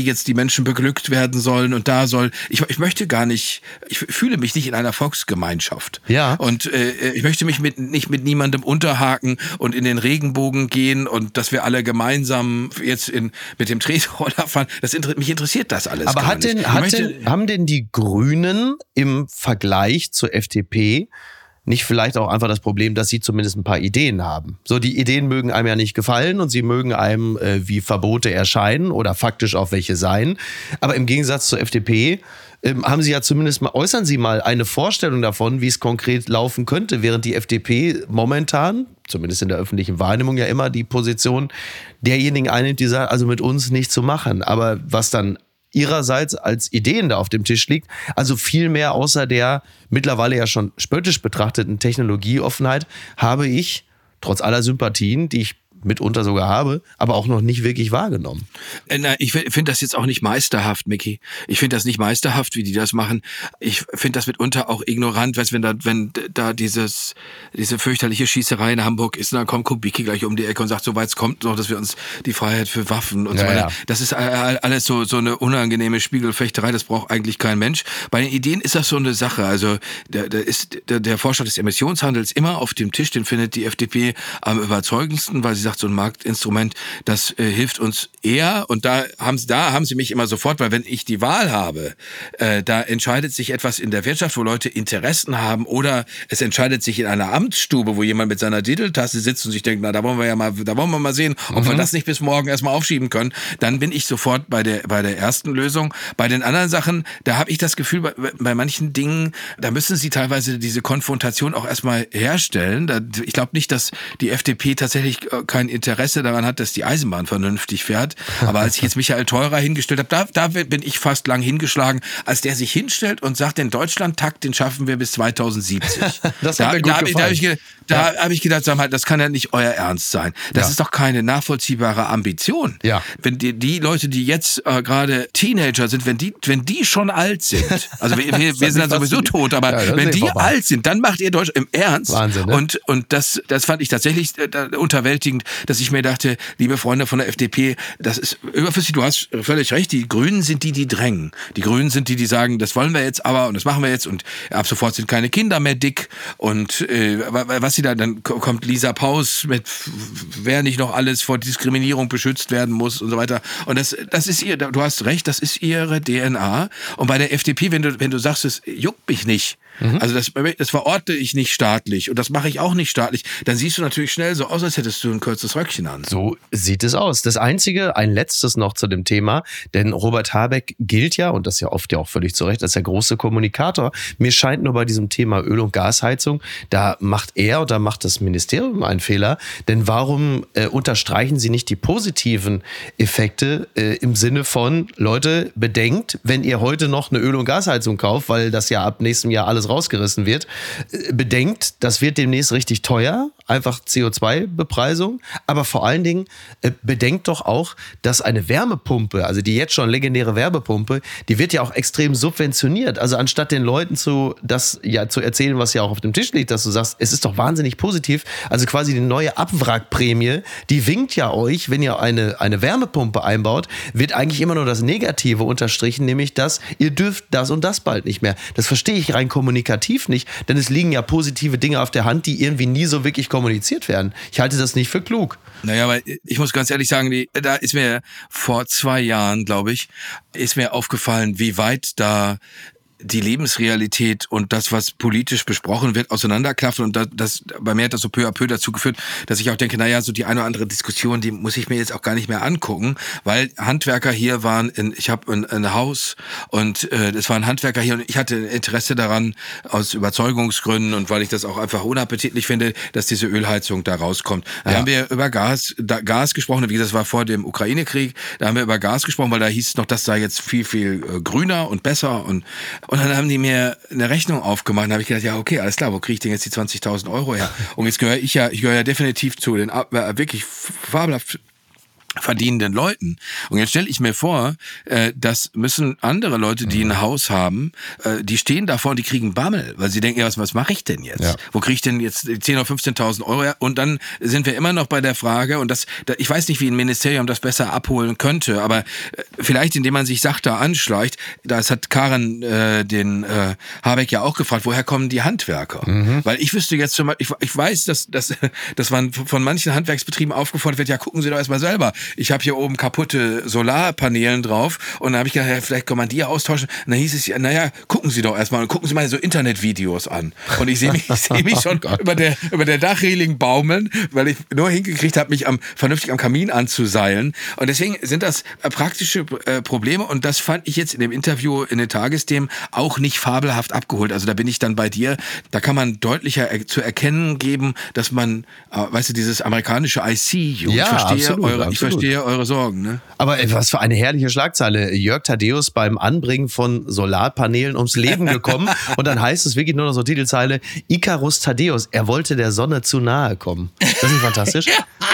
Menschen beglückt werden sollen und da soll, ich, ich möchte gar nicht, ich fühle mich nicht in einer Volksgemeinschaft. Ja. Und äh, ich möchte mich mit, nicht mit niemandem unterhaken und in den Regenbogen gehen und dass wir alle gemeinsam jetzt in, mit dem Tretroller fahren. Das inter- mich interessiert das alles Aber gar hat denn, nicht. hat möchte, denn, haben denn die Grünen im Vergleich zur F D P nicht vielleicht auch einfach das Problem, dass sie zumindest ein paar Ideen haben? So, die Ideen mögen einem ja nicht gefallen und sie mögen einem äh, wie Verbote erscheinen oder faktisch auch welche sein. Aber im Gegensatz zur F D P ähm, haben sie ja zumindest mal, äußern sie mal eine Vorstellung davon, wie es konkret laufen könnte, während die F D P momentan, zumindest in der öffentlichen Wahrnehmung, ja immer die Position derjenigen einnimmt, die sagen, also mit uns nicht zu machen. Aber was dann ihrerseits als Ideen da auf dem Tisch liegt, also viel mehr außer der mittlerweile ja schon spöttisch betrachteten Technologieoffenheit, habe ich, trotz aller Sympathien, die ich mitunter sogar habe, aber auch noch nicht wirklich wahrgenommen. Äh, na, ich finde das jetzt auch nicht meisterhaft, Micky. Ich finde das nicht meisterhaft, wie die das machen. Ich finde das mitunter auch ignorant, weißt, wenn da, wenn da dieses, diese fürchterliche Schießerei in Hamburg ist, und dann kommt Kubicki gleich um die Ecke und sagt, so weit kommt noch, dass wir uns die Freiheit für Waffen und Ja, so weiter. ja. Das ist alles so, so eine unangenehme Spiegelfechterei, das braucht eigentlich kein Mensch. Bei den Ideen ist das so eine Sache. Also, der, der ist, der, der Vorschlag des Emissionshandels immer auf dem Tisch, den findet die F D P am überzeugendsten, weil sie sagt, so ein Marktinstrument, das äh, hilft uns eher. Und da haben sie, da haben sie mich immer sofort, weil wenn ich die Wahl habe, äh, da entscheidet sich etwas in der Wirtschaft, wo Leute Interessen haben, oder es entscheidet sich in einer Amtsstube, wo jemand mit seiner Diddle-Tasse sitzt und sich denkt, na, da wollen wir ja mal, da wollen wir mal sehen, ob mhm. wir das nicht bis morgen erstmal aufschieben können. Dann bin ich sofort bei der, bei der ersten Lösung. Bei den anderen Sachen, da habe ich das Gefühl, bei, bei manchen Dingen, da müssen sie teilweise diese Konfrontation auch erstmal herstellen. Da, ich glaube nicht, dass die F D P tatsächlich kein Interesse daran hat, dass die Eisenbahn vernünftig fährt. Aber als ich jetzt Michael Theurer hingestellt habe, da, da bin ich fast lang hingeschlagen, als der sich hinstellt und sagt, den Deutschlandtakt, den schaffen wir bis zweitausendsiebzig. Das da hat mir gut da habe ich, da hab ich, ge- da ja. hab ich gedacht, sag mal, das kann ja nicht euer Ernst sein. Das ja. ist doch keine nachvollziehbare Ambition. Ja. Wenn die, die Leute, die jetzt äh, gerade Teenager sind, wenn die, wenn die schon alt sind, also wir, wir, wir sind dann sowieso tot, aber ja, wenn die vorbei. alt sind, dann macht ihr Deutsch im Ernst. Wahnsinn, ne? Und, und das, das fand ich tatsächlich äh, unterwältigend, dass ich mir dachte, liebe Freunde von der F D P, das ist überflüssig, du hast völlig recht, die Grünen sind die, die drängen. Die Grünen sind die, die sagen, das wollen wir jetzt aber und das machen wir jetzt und ab sofort sind keine Kinder mehr dick und äh, was sie da, dann kommt Lisa Paus mit, wer nicht noch alles vor Diskriminierung beschützt werden muss und so weiter. Und das, das ist ihr, du hast recht, das ist ihre D N A. Und bei der F D P, wenn du, wenn du sagst, es juckt mich nicht, mhm. also das, das verorte ich nicht staatlich und das mache ich auch nicht staatlich, dann siehst du natürlich schnell so aus, als hättest du ein kurzes Röckchen an. So sieht es aus. Das Einzige, ein letztes noch zu dem Thema, denn Robert Habeck gilt ja, und das ja oft ja auch völlig zu Recht, als der große Kommunikator. Mir scheint nur bei diesem Thema Öl- und Gasheizung, da macht er und da macht das Ministerium einen Fehler, denn warum äh, unterstreichen sie nicht die positiven Effekte äh, im Sinne von, Leute, bedenkt, wenn ihr heute noch eine Öl- und Gasheizung kauft, weil das ja ab nächstem Jahr alles rausgerissen wird, äh, bedenkt, das wird demnächst richtig teuer, einfach C O zwei Bepreisung, aber vor allen Dingen äh, bedenkt doch auch, dass eine Wärmepumpe, also die jetzt schon legendäre Wärmepumpe, die wird ja auch extrem subventioniert. Also anstatt den Leuten zu, das ja zu erzählen, was ja auch auf dem Tisch liegt, dass du sagst, es ist doch wahnsinnig positiv, also quasi die neue Abwrackprämie, die winkt ja euch, wenn ihr eine, eine Wärmepumpe einbaut, wird eigentlich immer nur das Negative unterstrichen, nämlich dass ihr dürft das und das bald nicht mehr. Das verstehe ich rein kommunikativ nicht, denn es liegen ja positive Dinge auf der Hand, die irgendwie nie so wirklich kommuniziert werden. Ich halte das nicht für klug. Naja, aber ich muss ganz ehrlich sagen, die, da ist mir vor zwei Jahren, glaube ich, ist mir aufgefallen, wie weit da die Lebensrealität und das, was politisch besprochen wird, auseinanderklafft. Und das, das, bei mir hat das so peu à peu dazu geführt, dass ich auch denke, naja, so die eine oder andere Diskussion, die muss ich mir jetzt auch gar nicht mehr angucken, weil Handwerker hier waren, in, ich habe ein, ein Haus und äh, es waren Handwerker hier und ich hatte Interesse daran, aus Überzeugungsgründen und weil ich das auch einfach unappetitlich finde, dass diese Ölheizung da rauskommt. Da ja. haben wir über Gas, da, Gas gesprochen, wie gesagt, das war vor dem Ukraine-Krieg, da haben wir über Gas gesprochen, weil da hieß es noch, das sei jetzt viel, viel äh, grüner und besser und Und dann haben die mir eine Rechnung aufgemacht. Da habe ich gedacht, ja okay, alles klar, wo kriege ich denn jetzt die zwanzigtausend Euro her? Und jetzt gehöre ich ja, ich gehöre ja definitiv zu den äh, wirklich fabelhaft verdienenden Leuten. Und jetzt stelle ich mir vor, äh, das müssen andere Leute, die ein Haus haben, äh, die stehen davor und die kriegen Bammel, weil sie denken, ja, was, was mache ich denn jetzt? Ja. Wo kriege ich denn jetzt zehntausend oder fünfzehntausend Euro her? Und dann sind wir immer noch bei der Frage, und das, da, ich weiß nicht, wie ein Ministerium das besser abholen könnte, aber äh, vielleicht, indem man sich sachter anschleicht, das hat Karen äh, den äh, Habeck ja auch gefragt, woher kommen die Handwerker? Mhm. Weil ich wüsste jetzt schon mal, ich, ich weiß, dass, dass, dass man von manchen Handwerksbetrieben aufgefordert wird, ja, gucken Sie doch erstmal selber. Ich habe hier oben kaputte Solarpanelen drauf und dann habe ich gedacht, ja, vielleicht kann man die austauschen. Und dann hieß es, naja, gucken Sie doch erstmal und gucken Sie mal so Internetvideos an. Und ich sehe mich, ich seh mich schon oh über der, über der Dachreling baumeln, weil ich nur hingekriegt habe, mich am, vernünftig am Kamin anzuseilen. Und deswegen sind das äh, praktische äh, Probleme, und das fand ich jetzt in dem Interview in den Tagesthemen auch nicht fabelhaft abgeholt. Also da bin ich dann bei dir, da kann man deutlicher er- zu erkennen geben, dass man, äh, weißt du, dieses amerikanische I see you, ja, ich verstehe absolut, eure, ich absolut. verstehe eure Sorgen, ne? Aber was für eine herrliche Schlagzeile. Jörg Thaddeus beim Anbringen von Solarpanelen ums Leben gekommen. Und dann heißt es wirklich nur noch so Titelzeile, Icarus Thaddeus, er wollte der Sonne zu nahe kommen. Das ist nicht fantastisch?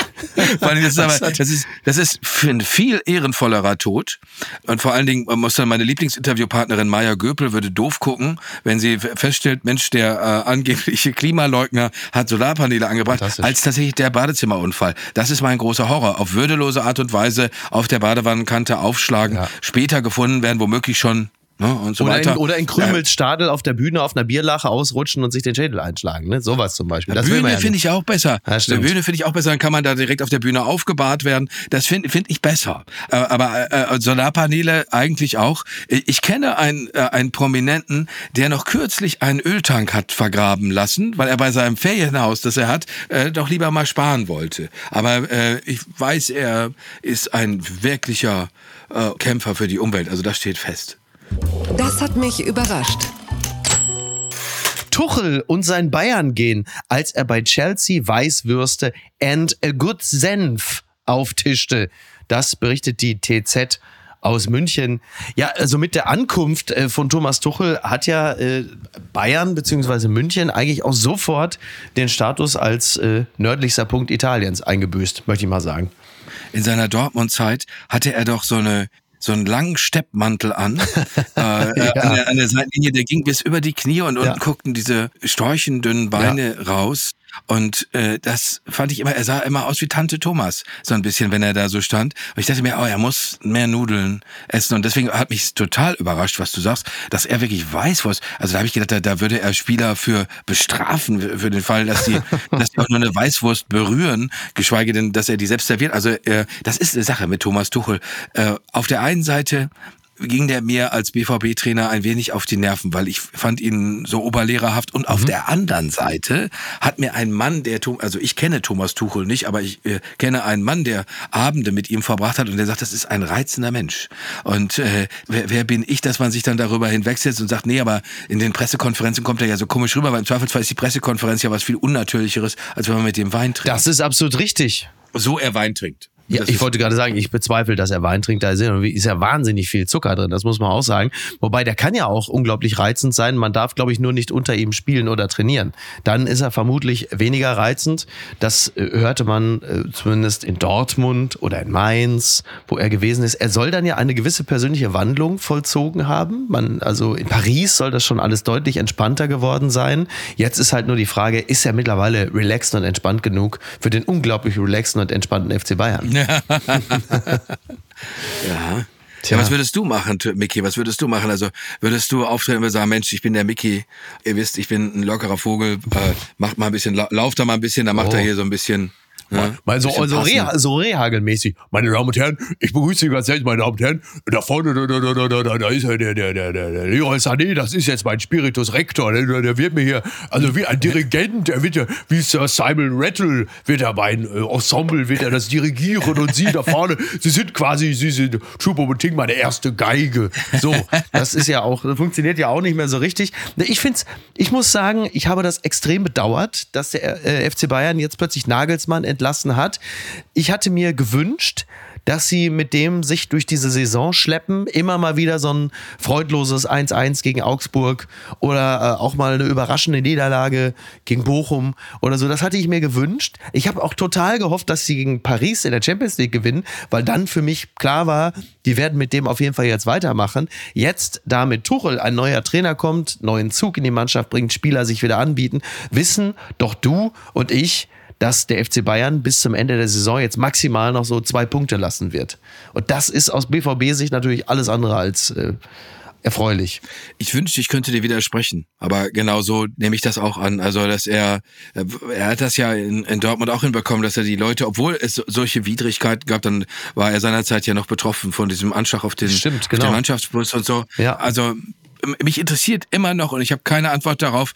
Das ist, aber, das, ist, das ist ein viel ehrenvollerer Tod. Und vor allen Dingen muss dann meine Lieblingsinterviewpartnerin Maya Göpel würde doof gucken, wenn sie feststellt, Mensch, der äh, angebliche Klimaleugner hat Solarpaneele angebracht, als tatsächlich der Badezimmerunfall. Das ist mein großer Horror. Auf würdelose Art und Weise auf der Badewannenkante aufschlagen, ja. Später gefunden werden, womöglich schon. Ne, und so oder, weiter. In, oder in Krümels Stadel auf der Bühne auf einer Bierlache ausrutschen und sich den Schädel einschlagen. Ne? Sowas zum Beispiel. Das Bühne ja finde ich auch besser. Ja, der Bühne finde ich auch besser. Dann kann man da direkt auf der Bühne aufgebahrt werden. Das finde find ich besser. Aber äh, Solarpaneele eigentlich auch. Ich kenne einen, äh, einen Prominenten, der noch kürzlich einen Öltank hat vergraben lassen, weil er bei seinem Ferienhaus, das er hat, äh, doch lieber mal sparen wollte. Aber äh, ich weiß, er ist ein wirklicher äh, Kämpfer für die Umwelt. Also das steht fest. Das hat mich überrascht. Tuchel und sein Bayern gehen, als er bei Chelsea Weißwürste and a good Senf auftischte. Das berichtet die T Z aus München. Ja, also mit der Ankunft äh, von Thomas Tuchel hat ja äh, Bayern bzw. München eigentlich auch sofort den Status als äh, nördlichster Punkt Italiens eingebüßt, möchte ich mal sagen. In seiner Dortmund-Zeit hatte er doch so eine so einen langen Steppmantel an, äh, ja. an, der, an der Seitenlinie, der ging bis über die Knie und unten ja. guckten diese storchendünnen Beine ja. raus. Und äh, das fand ich immer, er sah immer aus wie Tante Thomas, so ein bisschen, wenn er da so stand. Und ich dachte mir, oh, er muss mehr Nudeln essen. Und deswegen hat mich total überrascht, was du sagst, dass er wirklich Weißwurst, also da habe ich gedacht, da, da würde er Spieler für bestrafen, für den Fall, dass die, dass die auch nur eine Weißwurst berühren, geschweige denn, dass er die selbst serviert. Also äh, das ist eine Sache mit Thomas Tuchel. Äh, auf der einen Seite ging der mir als B V B-Trainer ein wenig auf die Nerven, weil ich fand ihn so oberlehrerhaft. Und mhm. auf der anderen Seite hat mir ein Mann, der, also ich kenne Thomas Tuchel nicht, aber ich äh, kenne einen Mann, der Abende mit ihm verbracht hat und der sagt, das ist ein reizender Mensch. Und äh, wer, wer bin ich, dass man sich dann darüber hinwegsetzt und sagt, nee, aber in den Pressekonferenzen kommt er ja so komisch rüber, weil im Zweifelsfall ist die Pressekonferenz ja was viel Unnatürlicheres, als wenn man mit dem Wein trinkt. Das ist absolut richtig. So er Wein trinkt. Ja, ich wollte gerade sagen, ich bezweifle, dass er Wein trinkt. Da ist ja wahnsinnig viel Zucker drin, das muss man auch sagen. Wobei, der kann ja auch unglaublich reizend sein. Man darf, glaube ich, nur nicht unter ihm spielen oder trainieren. Dann ist er vermutlich weniger reizend. Das hörte man äh, zumindest in Dortmund oder in Mainz, wo er gewesen ist. Er soll dann ja eine gewisse persönliche Wandlung vollzogen haben. Man, also in Paris soll das schon alles deutlich entspannter geworden sein. Jetzt ist halt nur die Frage, ist er mittlerweile relaxed und entspannt genug für den unglaublich relaxten und entspannten F C Bayern? Ja. ja. Ja, was würdest du machen, Micky? Was würdest du machen? Also würdest du auftreten und sagen, Mensch, ich bin der Micky, ihr wisst, ich bin ein lockerer Vogel, äh, macht mal ein bisschen, lauft da mal ein bisschen, dann macht oh. er hier so ein bisschen... Ja, mal so, so, Reh, so Rehhagelmäßig. Meine Damen und Herren, ich begrüße Sie ganz herzlich, meine Damen und Herren. Da vorne, da, da, da, da, da, da ist ja der, der, der, der, der Leroy Sané, das ist jetzt mein Spiritus Rector. Der, der wird mir hier, also wie ein Dirigent, der wird ja, wie Sir Simon Rattle, wird er mein äh, Ensemble, wird er das dirigieren und Sie da vorne, Sie sind quasi, Sie sind Choupo-Moting, meine erste Geige. So, das ist ja auch, das funktioniert ja auch nicht mehr so richtig. Ich find's, ich muss sagen, ich habe das extrem bedauert, dass der äh, F C Bayern jetzt plötzlich Nagelsmann entlassen hat. Ich hatte mir gewünscht, dass sie mit dem sich durch diese Saison schleppen, immer mal wieder so ein freudloses eins eins gegen Augsburg oder äh, auch mal eine überraschende Niederlage gegen Bochum oder so. Das hatte ich mir gewünscht. Ich habe auch total gehofft, dass sie gegen Paris in der Champions League gewinnen, weil dann für mich klar war, die werden mit dem auf jeden Fall jetzt weitermachen. Jetzt, da mit Tuchel ein neuer Trainer kommt, neuen Zug in die Mannschaft bringt, Spieler sich wieder anbieten, wissen doch du und ich, dass der F C Bayern bis zum Ende der Saison jetzt maximal noch so zwei Punkte lassen wird. Und das ist aus B V B-Sicht natürlich alles andere als äh, erfreulich. Ich wünschte, ich könnte dir widersprechen, aber genau so nehme ich das auch an. Also, dass er, er hat das ja in, in Dortmund auch hinbekommen, dass er die Leute, obwohl es solche Widrigkeiten gab, dann war er seinerzeit ja noch betroffen von diesem Anschlag auf den, Stimmt, auf genau. den Mannschaftsbus und so. Ja. Also, mich interessiert immer noch, und ich habe keine Antwort darauf,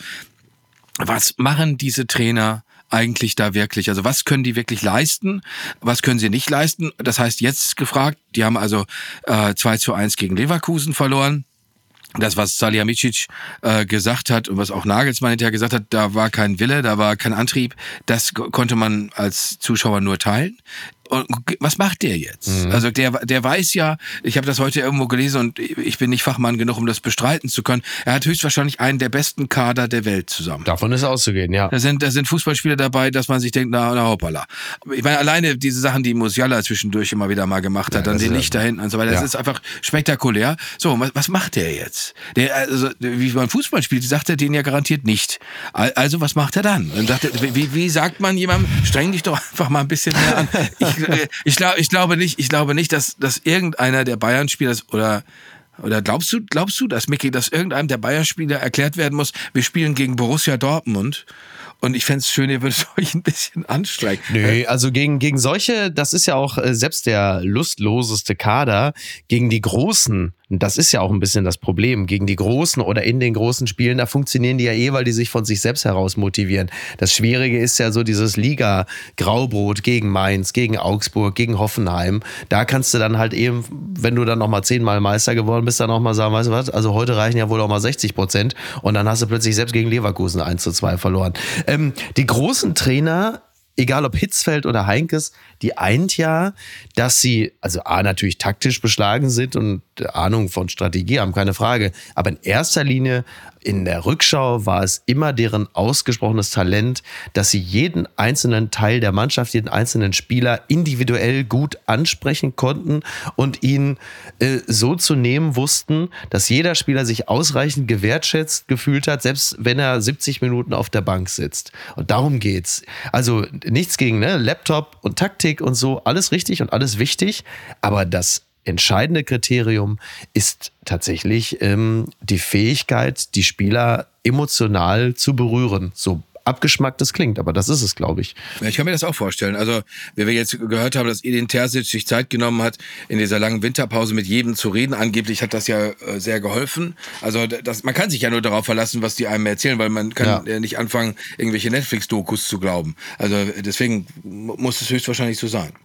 was machen diese Trainer eigentlich da wirklich? Also was können die wirklich leisten? Was können sie nicht leisten? Das heißt, jetzt gefragt, die haben also äh, zwei zu eins gegen Leverkusen verloren. Das, was Salihamidzic äh, gesagt hat und was auch Nagelsmann hinterher gesagt hat, da war kein Wille, da war kein Antrieb, das k- konnte man als Zuschauer nur teilen. Und was macht der jetzt? Mhm. Also der der weiß ja, ich habe das heute irgendwo gelesen und ich bin nicht Fachmann genug, um das bestreiten zu können. Er hat höchstwahrscheinlich einen der besten Kader der Welt zusammen. Davon ist auszugehen, ja. Da sind, da sind Fußballspieler dabei, dass man sich denkt, na, na hoppala. Ich meine, alleine diese Sachen, die Musiala zwischendurch immer wieder mal gemacht hat, ja, dann den Licht da hinten und so weiter, das ja. ist einfach spektakulär. So, was, was macht der jetzt? Der, also, wie man Fußball spielt, sagt er den ja garantiert nicht. Also, was macht er dann? Dann sagt er, wie, wie sagt man jemandem, streng dich doch einfach mal ein bisschen mehr an. Ich, ich, glaub, ich glaube nicht, ich glaube nicht, dass, dass irgendeiner der Bayern-Spieler oder Oder glaubst du, glaubst du, dass Micky, dass irgendeinem der Bayern-Spieler erklärt werden muss, wir spielen gegen Borussia Dortmund? Und ich fände es schön, ihr würdet euch ein bisschen anstrengen. Nö, also gegen, gegen solche, das ist ja auch äh, selbst der lustloseste Kader, gegen die Großen, das ist ja auch ein bisschen das Problem, gegen die Großen oder in den großen Spielen, da funktionieren die ja eh, weil die sich von sich selbst heraus motivieren. Das Schwierige ist ja so dieses Liga-Graubrot gegen Mainz, gegen Augsburg, gegen Hoffenheim. Da kannst du dann halt eben, wenn du dann nochmal zehnmal Meister geworden bist, dann nochmal sagen, weißt du was, also heute reichen ja wohl auch mal sechzig Prozent und dann hast du plötzlich selbst gegen Leverkusen eins zu zwei verloren. Ähm, die großen Trainer, egal ob Hitzfeld oder Heinkes, die eint ja, dass sie, also A, natürlich taktisch beschlagen sind und Ahnung von Strategie haben, keine Frage. Aber in erster Linie, in der Rückschau war es immer deren ausgesprochenes Talent, dass sie jeden einzelnen Teil der Mannschaft, jeden einzelnen Spieler individuell gut ansprechen konnten und ihn äh, so zu nehmen wussten, dass jeder Spieler sich ausreichend gewertschätzt gefühlt hat, selbst wenn er siebzig Minuten auf der Bank sitzt. Und darum geht's. Also nichts gegen ne, Laptop und Taktik und so, alles richtig und alles wichtig, aber das entscheidende Kriterium ist tatsächlich ähm, die Fähigkeit, die Spieler emotional zu berühren. So abgeschmackt das klingt, aber das ist es, glaube ich. Ja, ich kann mir das auch vorstellen. Also, wie wir jetzt gehört haben, dass Edin Terzic sich Zeit genommen hat, in dieser langen Winterpause mit jedem zu reden. Angeblich hat das ja äh, sehr geholfen. Also, das, man kann sich ja nur darauf verlassen, was die einem erzählen, weil man kann ja. äh, nicht anfangen, irgendwelche Netflix-Dokus zu glauben. Also, deswegen muss es höchstwahrscheinlich so sein.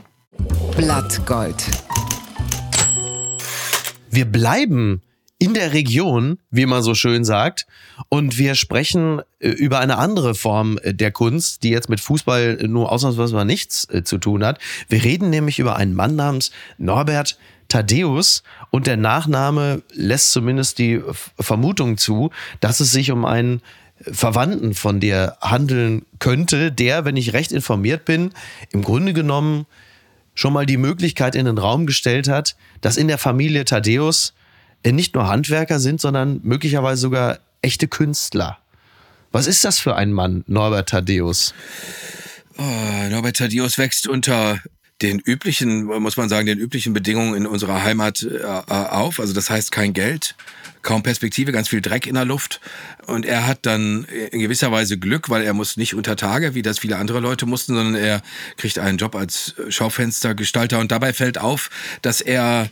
Blattgold. Wir bleiben in der Region, wie man so schön sagt, und wir sprechen äh, über eine andere Form äh, der Kunst, die jetzt mit Fußball nur ausnahmsweise nichts äh, zu tun hat. Wir reden nämlich über einen Mann namens Norbert Thaddeus und der Nachname lässt zumindest die F- Vermutung zu, dass es sich um einen Verwandten von dir handeln könnte, der, wenn ich recht informiert bin, im Grunde genommen schon mal die Möglichkeit in den Raum gestellt hat, dass in der Familie Thaddeus nicht nur Handwerker sind, sondern möglicherweise sogar echte Künstler. Was ist das für ein Mann, Norbert Thaddeus? Oh, Norbert Thaddeus wächst unter den üblichen, muss man sagen, den üblichen Bedingungen in unserer Heimat äh, auf. Also das heißt kein Geld, kaum Perspektive, ganz viel Dreck in der Luft. Und er hat dann in gewisser Weise Glück, weil er muss nicht unter Tage, wie das viele andere Leute mussten, sondern er kriegt einen Job als Schaufenstergestalter. Und dabei fällt auf, dass er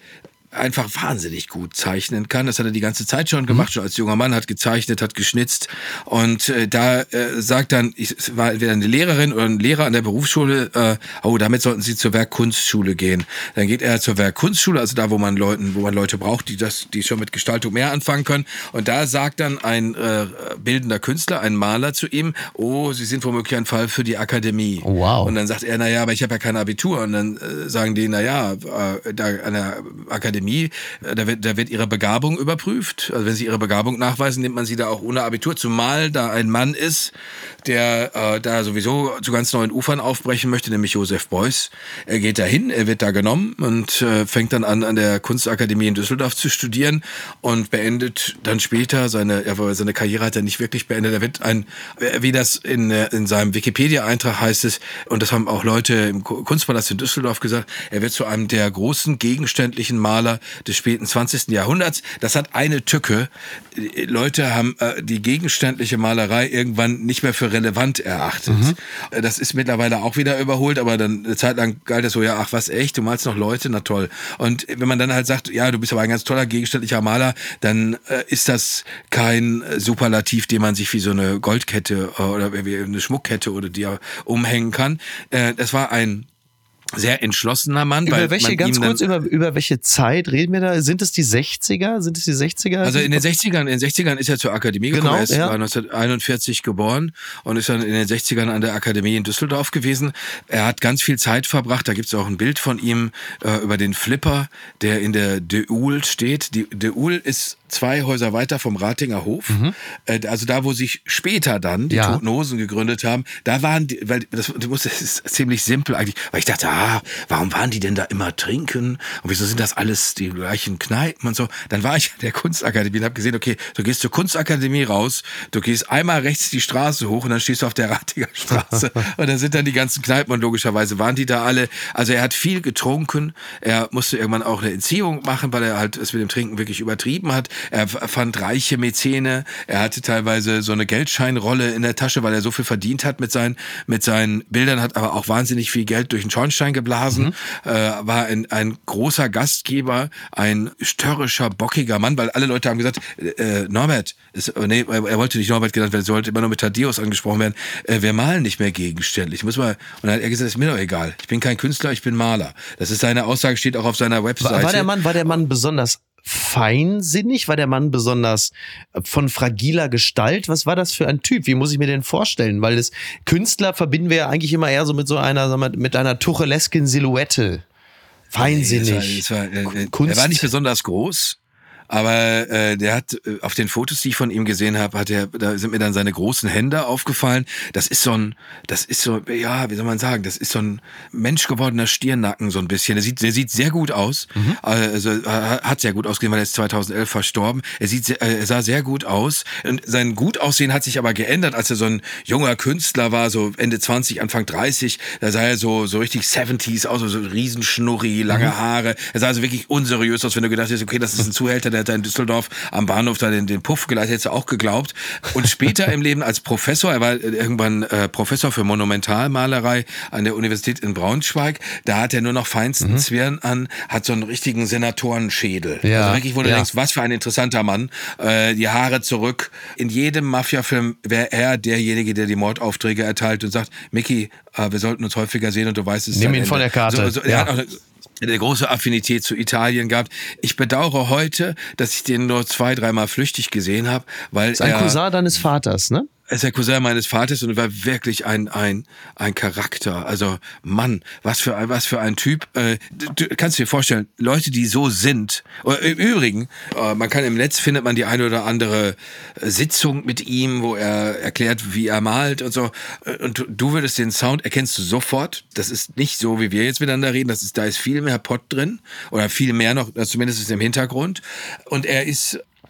einfach wahnsinnig gut zeichnen kann. Das hat er die ganze Zeit schon gemacht, schon als junger Mann, hat gezeichnet, hat geschnitzt. Und äh, da äh, sagt dann, ich, es war entweder eine Lehrerin oder ein Lehrer an der Berufsschule, äh, oh, damit sollten Sie zur Werkkunstschule gehen. Dann geht er zur Werkkunstschule, also da, wo man Leuten, wo man Leute braucht, die das, die schon mit Gestaltung mehr anfangen können. Und da sagt dann ein äh, bildender Künstler, ein Maler zu ihm, oh, Sie sind womöglich ein Fall für die Akademie. Oh, wow. Und dann sagt er, na ja, aber ich habe ja kein Abitur. Und dann äh, sagen die, na ja, äh, da an der Akademie, Da wird, da wird ihre Begabung überprüft. Also wenn sie ihre Begabung nachweisen, nimmt man sie da auch ohne Abitur. Zumal da ein Mann ist, der äh, da sowieso zu ganz neuen Ufern aufbrechen möchte, nämlich Joseph Beuys. Er geht dahin, er wird da genommen und äh, fängt dann an, an der Kunstakademie in Düsseldorf zu studieren und beendet dann später seine, ja, seine Karriere hat er nicht wirklich beendet. Er wird ein, wie das in, in seinem Wikipedia-Eintrag heißt es, und das haben auch Leute im Kunstpalast in Düsseldorf gesagt, er wird zu einem der großen gegenständlichen Maler des späten zwanzigsten Jahrhunderts. Das hat eine Tücke. Leute haben äh, die gegenständliche Malerei irgendwann nicht mehr für relevant erachtet. Mhm. Das ist mittlerweile auch wieder überholt, aber dann eine Zeit lang galt es so, ja, ach was, echt, du malst noch Leute? Na toll. Und wenn man dann halt sagt, ja, du bist aber ein ganz toller gegenständlicher Maler, dann äh, ist das kein Superlativ, den man sich wie so eine Goldkette äh, oder wie eine Schmuckkette oder die umhängen kann. Äh, das war ein sehr entschlossener Mann. Über weil welche, man ganz ihm kurz, dann, über, über welche Zeit reden wir da? Sind es die sechziger? Sind es die sechziger? Also in den sechzigern, in den sechzigern ist er zur Akademie gekommen. Genau, er ist ja. war neunzehnhunderteinundvierzig geboren und ist dann in den sechzigern an der Akademie in Düsseldorf gewesen. Er hat ganz viel Zeit verbracht. Da gibt es auch ein Bild von ihm äh, über den Flipper, der in der De Uhl steht. Die De Uhl ist zwei Häuser weiter vom Ratinger Hof. Mhm. Äh, also da, wo sich später dann die Ja. Toten Hosen gegründet haben, da waren die, weil das, du musst, das ist ziemlich simpel eigentlich, weil ich dachte, ah, warum waren die denn da immer trinken? Und wieso sind das alles die gleichen Kneipen und so? Dann war ich an der Kunstakademie und habe gesehen, okay, du gehst zur Kunstakademie raus, du gehst einmal rechts die Straße hoch und dann stehst du auf der Ratinger Straße und da sind dann die ganzen Kneipen und logischerweise waren die da alle. Also er hat viel getrunken, er musste irgendwann auch eine Entziehung machen, weil er halt es mit dem Trinken wirklich übertrieben hat. Er fand reiche Mäzene, er hatte teilweise so eine Geldscheinrolle in der Tasche, weil er so viel verdient hat mit seinen, mit seinen Bildern, hat aber auch wahnsinnig viel Geld durch den Schornstein geblasen, mhm. äh, war ein, ein großer Gastgeber, ein störrischer, bockiger Mann, weil alle Leute haben gesagt, äh, Norbert, ist, nee, er wollte nicht Norbert genannt werden, er sollte immer nur mit Thaddeus angesprochen werden, äh, wir malen nicht mehr gegenständlich. Muss mal, und dann hat er gesagt, ist mir doch egal, ich bin kein Künstler, ich bin Maler. Das ist seine Aussage, steht auch auf seiner Webseite. War, war der Mann, war der Mann besonders feinsinnig? War der Mann besonders von fragiler Gestalt? Was war das für ein Typ? Wie muss ich mir den vorstellen? Weil das Künstler verbinden wir ja eigentlich immer eher so mit so einer, sagen wir, mit einer tuchelesken Silhouette. Feinsinnig. Es war, es war, äh, Kunst. Er war nicht besonders groß. Aber äh, der hat äh, auf den Fotos, die ich von ihm gesehen habe, hat er, da sind mir dann seine großen Hände aufgefallen. Das ist so ein, das ist so, ja, wie soll man sagen, das ist so ein menschgewordener Stirnnacken so ein bisschen. Der sieht, der sieht sehr gut aus, mhm. also hat sehr gut ausgesehen, weil er ist zweitausendelf verstorben. Er sieht, sehr, er sah sehr gut aus. Und sein Gutaussehen hat sich aber geändert, als er so ein junger Künstler war, so Ende zwanzig, Anfang dreißig. Da sah er so so richtig siebziger aus, so Riesenschnurri, lange mhm. Haare. Er sah also wirklich unseriös aus, wenn du gedacht hast, okay, das ist ein Zuhälter, der hat da in Düsseldorf am Bahnhof da den, den Puff geleitet, hättest du auch geglaubt. Und später im Leben als Professor, er war irgendwann äh, Professor für Monumentalmalerei an der Universität in Braunschweig, da hat er nur noch feinsten mhm. Zwirn an, hat so einen richtigen Senatorenschädel. Ja, also wirklich, wo du ja. denkst, was für ein interessanter Mann. Äh, die Haare zurück. In jedem Mafia-Film wäre er derjenige, der die Mordaufträge erteilt und sagt, Micky, äh, wir sollten uns häufiger sehen und du weißt es. Nimm ihn von der Karte. So, so, ja. Er hat auch eine, eine große Affinität zu Italien gehabt. Ich bedauere heute, dass ich den nur zwei, dreimal flüchtig gesehen habe, weil das ist ein er, Cousin deines Vaters, ne? Er ist der Cousin meines Vaters und war wirklich ein ein ein Charakter. Also Mann, was für ein was für ein Typ. Äh, du kannst dir vorstellen, Leute, die so sind. Im Übrigen, äh, man kann im Netz findet man die eine oder andere Sitzung mit ihm, wo er erklärt, wie er malt und so. Und du, du würdest den Sound erkennst du sofort. Das ist nicht so, wie wir jetzt miteinander reden. Das ist da ist viel mehr Pott drin oder viel mehr noch, zumindest ist im Hintergrund. Und er ist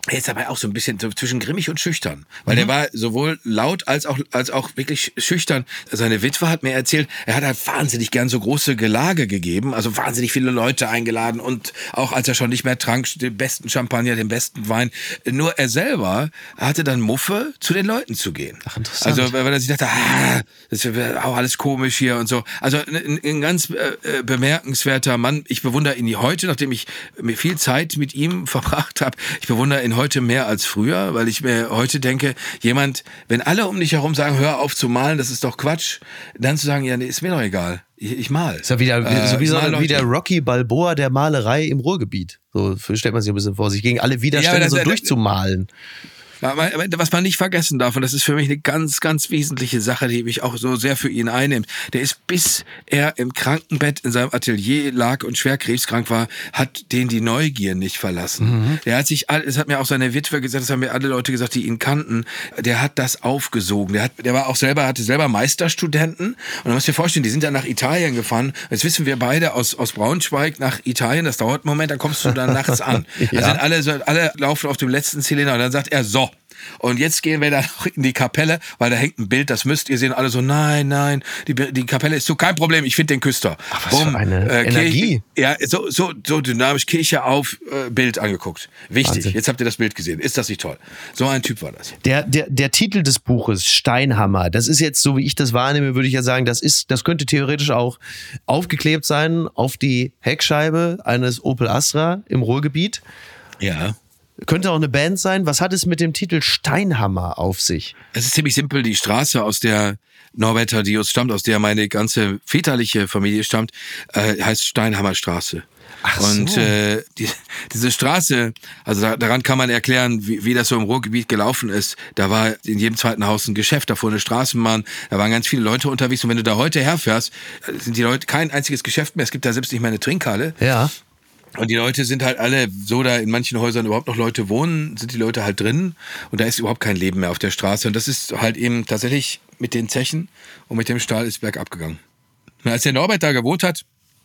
Er ist aber auch so ein bisschen so zwischen grimmig und schüchtern. Weil Mhm. der war sowohl laut als auch, als auch wirklich schüchtern. Seine Witwe hat mir erzählt, er hat halt wahnsinnig gern so große Gelage gegeben, also wahnsinnig viele Leute eingeladen und auch als er schon nicht mehr trank, den besten Champagner, den besten Wein. Nur er selber hatte dann Muffe, zu den Leuten zu gehen. Ach, interessant. Also, weil er sich dachte, ah, das ist auch alles komisch hier und so. Also, ein, ein ganz äh, bemerkenswerter Mann. Ich bewundere ihn heute, nachdem ich mir viel Zeit mit ihm verbracht habe. Ich bewundere ihn heute mehr als früher, weil ich mir heute denke, jemand, wenn alle um dich herum sagen, hör auf zu malen, das ist doch Quatsch, dann zu sagen, ja, nee, ist mir doch egal. Ich, ich mal. Ist ja wieder, Äh, so wie, ich so, mal wie Leute. der Rocky Balboa der Malerei im Ruhrgebiet. So stellt man sich ein bisschen vor, sich gegen alle Widerstände Ja, das- so das- durchzumalen. Aber was man nicht vergessen darf, und das ist für mich eine ganz, ganz wesentliche Sache, die mich auch so sehr für ihn einnimmt, der ist, bis er im Krankenbett in seinem Atelier lag und schwer krebskrank war, hat den die Neugier nicht verlassen. Mhm. Der hat sich, all- das hat mir auch seine Witwe gesagt, das haben mir alle Leute gesagt, die ihn kannten, der hat das aufgesogen. Der hat, der war auch selber, hatte selber Meisterstudenten. Und du musst dir vorstellen, die sind dann nach Italien gefahren. Jetzt wissen wir beide aus, aus Braunschweig nach Italien, das dauert einen Moment, dann kommst du dann nachts an. Ja. Da sind alle, so, alle laufen auf dem letzten Zylinder und dann sagt er, so. Und jetzt gehen wir da noch in die Kapelle, weil da hängt ein Bild, das müsst ihr sehen. Alle so, nein, nein, die, die Kapelle ist so, kein Problem, ich finde den Küster. Ach, was für eine Kirche, Energie. ja, so, so, so dynamisch, Kirche auf, äh, Bild angeguckt. Wichtig, Wahnsinn. jetzt habt ihr das Bild gesehen. Ist das nicht toll? So ein Typ war das. Der, der, der Titel des Buches, Steinhammer, das ist jetzt, so wie ich das wahrnehme, würde ich ja sagen, das ist, das könnte theoretisch auch aufgeklebt sein auf die Heckscheibe eines Opel Astra im Ruhrgebiet. Ja. Könnte auch eine Band sein. Was hat es mit dem Titel Steinhammer auf sich? Es ist ziemlich simpel. Die Straße, aus der Norbert Thaddeus stammt, aus der meine ganze väterliche Familie stammt, äh, heißt Steinhammerstraße. Ach so. Und äh, die, diese Straße, also da, daran kann man erklären, wie, wie das so im Ruhrgebiet gelaufen ist. Da war in jedem zweiten Haus ein Geschäft, da fuhr eine Straßenbahn, da waren ganz viele Leute unterwegs. Und wenn du da heute herfährst, sind die Leute kein einziges Geschäft mehr. Es gibt da selbst nicht mehr eine Trinkhalle. Ja. Und die Leute sind halt alle so, da in manchen Häusern überhaupt noch Leute wohnen, sind die Leute halt drin und da ist überhaupt kein Leben mehr auf der Straße. Und das ist halt eben tatsächlich mit den Zechen und mit dem Stahl ist bergab gegangen. Und als der Norbert da gewohnt hat,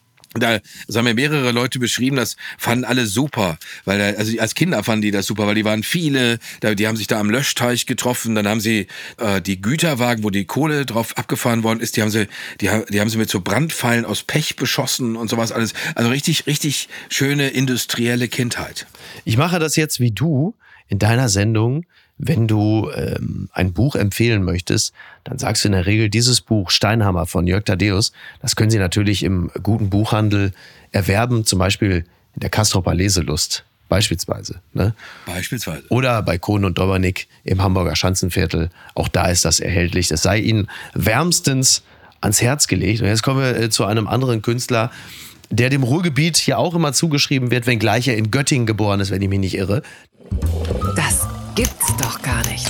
da das haben mir mehrere Leute beschrieben, das fanden alle super, weil da, also als Kinder fanden die das super, weil die waren viele, da, die haben sich da am Löschteich getroffen, dann haben sie äh, die Güterwagen, wo die Kohle drauf abgefahren worden ist, die haben sie, die, die haben sie mit so Brandpfeilen aus Pech beschossen und sowas alles. Also richtig, richtig schöne industrielle Kindheit. Ich mache das jetzt wie du in deiner Sendung. Wenn du ähm, ein Buch empfehlen möchtest, dann sagst du in der Regel dieses Buch Steinhammer von Jörg Thaddeus. Das können Sie natürlich im guten Buchhandel erwerben, zum Beispiel in der Castroper Leselust beispielsweise. Ne? Beispielsweise. Oder bei Kohn und Dobernick im Hamburger Schanzenviertel. Auch da ist das erhältlich. Das sei Ihnen wärmstens ans Herz gelegt. Und jetzt kommen wir äh, zu einem anderen Künstler, der dem Ruhrgebiet hier auch immer zugeschrieben wird, wenngleich er in Göttingen geboren ist, wenn ich mich nicht irre. Das gibt's doch gar nicht.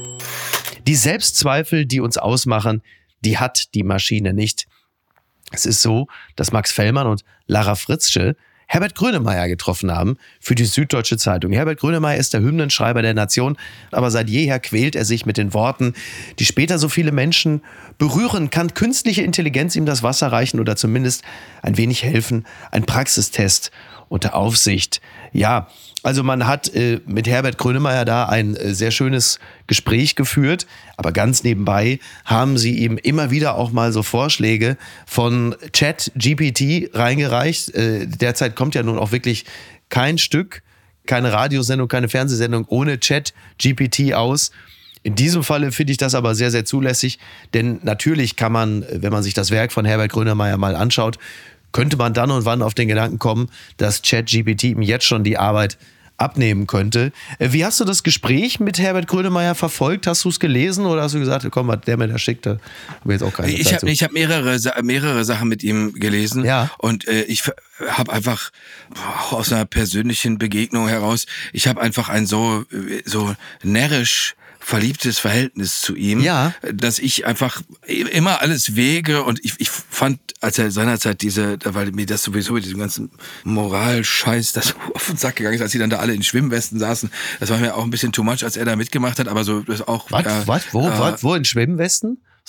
Die Selbstzweifel, die uns ausmachen, die hat die Maschine nicht. Es ist so, dass Max Fellmann und Lara Fritzsche Herbert Grönemeyer getroffen haben für die Süddeutsche Zeitung. Herbert Grönemeyer ist der Hymnenschreiber der Nation, aber seit jeher quält er sich mit den Worten, die später so viele Menschen berühren. Kann künstliche Intelligenz ihm das Wasser reichen oder zumindest ein wenig helfen? Ein Praxistest unter Aufsicht. Ja, also man hat äh, mit Herbert Grönemeyer da ein äh, sehr schönes Gespräch geführt, aber ganz nebenbei haben sie ihm immer wieder auch mal so Vorschläge von Chat G P T reingereicht. Äh, derzeit kommt ja nun auch wirklich kein Stück, keine Radiosendung, keine Fernsehsendung ohne Chat G P T aus. In diesem Falle finde ich das aber sehr, sehr zulässig, denn natürlich kann man, wenn man sich das Werk von Herbert Grönemeyer mal anschaut, könnte man dann und wann auf den Gedanken kommen, dass Chat G P T ihm jetzt schon die Arbeit abnehmen könnte. Wie hast du das Gespräch mit Herbert Grönemeyer verfolgt? Hast du es gelesen oder hast du gesagt, komm, was der mir da schickte, habe jetzt auch keine Ich Zeit habe zu. ich hab mehrere, Sa- mehrere Sachen mit ihm gelesen Ja. und äh, ich habe einfach auch aus einer persönlichen Begegnung heraus, ich habe einfach ein so, so närrisch verliebtes Verhältnis zu ihm, Ja. dass ich einfach immer alles wege und ich, ich fand, als er seinerzeit diese, weil mir das sowieso mit diesem ganzen Moralscheiß das auf den Sack gegangen ist, als sie dann da alle in Schwimmwesten saßen, das war mir auch ein bisschen too much, als er da mitgemacht hat, aber so das auch. Was? äh, was? Wo? äh, was? Wo? In Schwimmwesten?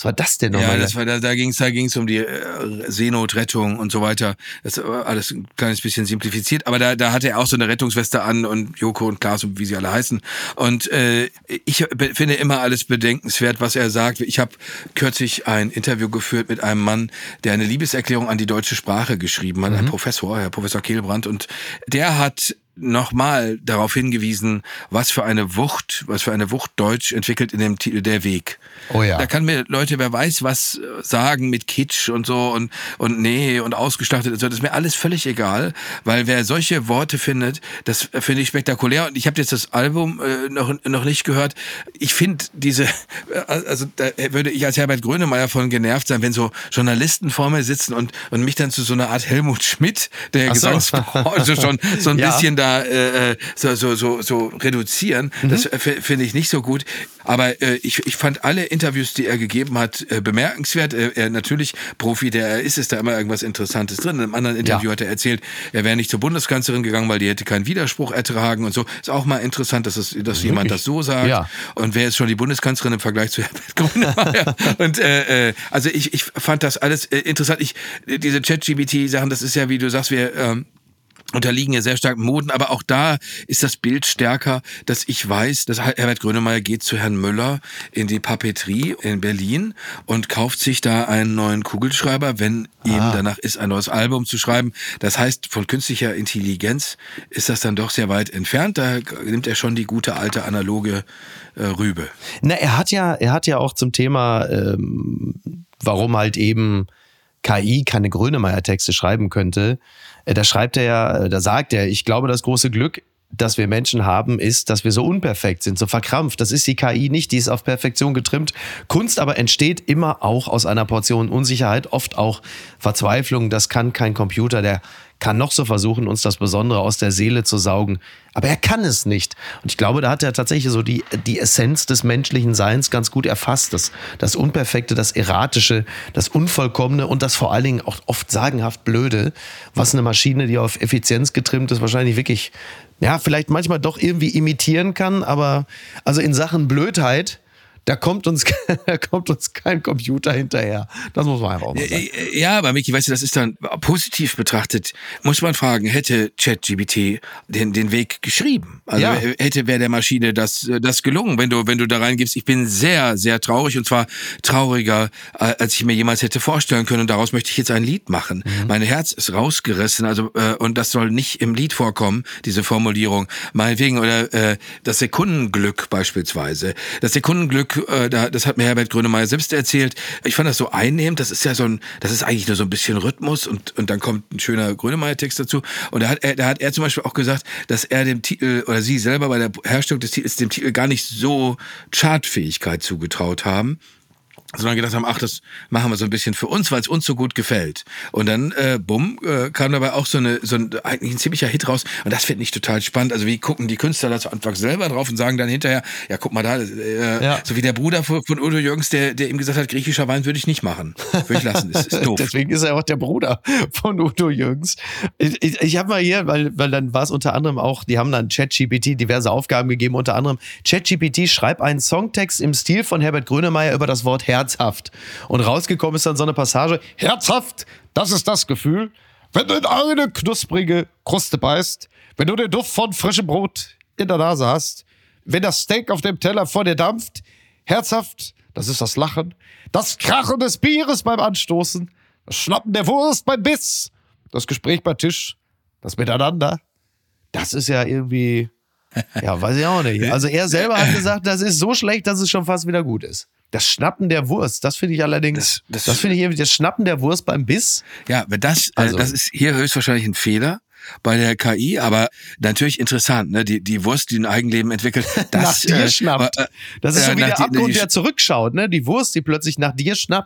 Was war das denn nochmal? Ja, das war, da, da ging es da ging's um die äh, Seenotrettung und so weiter. Das war alles ein kleines bisschen simplifiziert, aber da, da hatte er auch so eine Rettungsweste an und Joko und Klaas und wie sie alle heißen. Und äh, ich finde immer alles bedenkenswert, was er sagt. Ich habe kürzlich ein Interview geführt mit einem Mann, der eine Liebeserklärung an die deutsche Sprache geschrieben hat, mhm. ein Professor, Herr Professor Kehlbrand, und der hat nochmal darauf hingewiesen, was für eine Wucht, was für eine Wucht Deutsch entwickelt in dem Titel Der Weg. Oh ja. Da kann mir Leute, wer weiß was sagen mit Kitsch und so und, und nee und ausgestattet und so, das ist mir alles völlig egal, weil wer solche Worte findet, das finde ich spektakulär und ich habe jetzt das Album äh, noch, noch nicht gehört. Ich finde diese, also da würde ich als Herbert Grönemeyer von genervt sein, wenn so Journalisten vor mir sitzen und, und mich dann zu so einer Art Helmut Schmidt, der Ach so. Gesangsbranche schon so ein ja. bisschen da äh, so, so, so, so reduzieren. Mhm. Das finde ich nicht so gut. Aber äh, ich, ich fand alle Interviews, die er gegeben hat, äh, bemerkenswert. Er, er natürlich, Profi, der er ist, ist da immer irgendwas Interessantes drin. In einem anderen Interview ja. hat er erzählt, er wäre nicht zur Bundeskanzlerin gegangen, weil die hätte keinen Widerspruch ertragen und so. Ist auch mal interessant, dass, es, dass jemand das so sagt. Ja. Und wer ist schon die Bundeskanzlerin im Vergleich zu Herbert Grönemeyer? Und äh, äh, also ich, ich fand das alles äh, interessant. Ich, diese Chat-G P T-Sachen, das ist ja, wie du sagst, wir ähm, unterliegen ja sehr stark Moden, aber auch da ist das Bild stärker, dass ich weiß, dass Herbert Grönemeyer geht zu Herrn Müller in die Papeterie in Berlin und kauft sich da einen neuen Kugelschreiber, wenn ah. ihm danach ist, ein neues Album zu schreiben. Das heißt, von künstlicher Intelligenz ist das dann doch sehr weit entfernt. Da nimmt er schon die gute alte analoge äh, Rübe. Na, er hat ja, er hat ja auch zum Thema, ähm, warum halt eben K I keine Grönemeyer-Texte schreiben könnte. Da schreibt er ja, da sagt er, ich glaube, das große Glück, das wir Menschen haben, ist, dass wir so unperfekt sind, so verkrampft. Das ist die K I nicht, die ist auf Perfektion getrimmt. Kunst aber entsteht immer auch aus einer Portion Unsicherheit, oft auch Verzweiflung. Das kann kein Computer, der kann noch so versuchen, uns das Besondere aus der Seele zu saugen. Aber er kann es nicht. Und ich glaube, da hat er tatsächlich so die, die Essenz des menschlichen Seins ganz gut erfasst. Das, das Unperfekte, das Erratische, das Unvollkommene und das vor allen Dingen auch oft sagenhaft Blöde, was eine Maschine, die auf Effizienz getrimmt ist, wahrscheinlich wirklich, ja, vielleicht manchmal doch irgendwie imitieren kann. Aber also in Sachen Blödheit, da kommt uns, da kommt uns kein Computer hinterher. Das muss man einfach auch mal sagen. Ja, aber Micky, weißt du, das ist dann positiv betrachtet, muss man fragen, hätte ChatGPT den, den Weg geschrieben? Also ja. hätte, wäre der Maschine das, das gelungen, wenn du, wenn du da reingibst. Ich bin sehr, sehr traurig und zwar trauriger, als ich mir jemals hätte vorstellen können. Und daraus möchte ich jetzt ein Lied machen. Mhm. Mein Herz ist rausgerissen, also, äh, und das soll nicht im Lied vorkommen, diese Formulierung. Meinetwegen, oder, äh, das Sekundenglück beispielsweise. Das Sekundenglück, das hat mir Herbert Grönemeyer selbst erzählt. Ich fand das so einnehmend. Das ist ja so ein, das ist eigentlich nur so ein bisschen Rhythmus und, und dann kommt ein schöner Grönemeyer-Text dazu. Und da hat er, da hat er zum Beispiel auch gesagt, dass er dem Titel oder sie selber bei der Herstellung des Titels dem Titel gar nicht so Chartfähigkeit zugetraut haben, sondern gedacht haben, ach, das machen wir so ein bisschen für uns, weil es uns so gut gefällt. Und dann, äh, bumm, äh, kam dabei auch so eine, so ein, eigentlich ein ziemlicher Hit raus. Und das finde ich total spannend. Also wie gucken die Künstler da zu Anfang selber drauf und sagen dann hinterher, ja, guck mal da, äh, ja. so wie der Bruder von, von Udo Jürgens, der, der ihm gesagt hat, griechischer Wein würde ich nicht machen. Würde ich lassen, das ist doof. Deswegen ist er auch der Bruder von Udo Jürgens. Ich, ich, ich habe mal hier, weil, weil dann war es unter anderem auch, die haben dann ChatGPT diverse Aufgaben gegeben, unter anderem ChatGPT, schreib einen Songtext im Stil von Herbert Grönemeyer über das Wort Herz. Herzhaft. Und rausgekommen ist dann so eine Passage, herzhaft, das ist das Gefühl, wenn du in eine knusprige Kruste beißt, wenn du den Duft von frischem Brot in der Nase hast, wenn das Steak auf dem Teller vor dir dampft, herzhaft, das ist das Lachen, das Krachen des Bieres beim Anstoßen, das Schnappen der Wurst beim Biss, das Gespräch beim Tisch, das Miteinander, das ist ja irgendwie, ja, weiß ich auch nicht. Also er selber hat gesagt, das ist so schlecht, dass es schon fast wieder gut ist. Das Schnappen der Wurst, das finde ich allerdings, das, das, das finde ich irgendwie, das Schnappen der Wurst beim Biss. Ja, das, also, das ist hier höchstwahrscheinlich ein Fehler bei der K I, aber natürlich interessant, ne? Die, die Wurst, die ein Eigenleben entwickelt, das nach dir äh, schnappt. Äh, das ist äh, so wie der die, Abgrund, die, der zurückschaut, ne? Die Wurst, die plötzlich nach dir schnappt.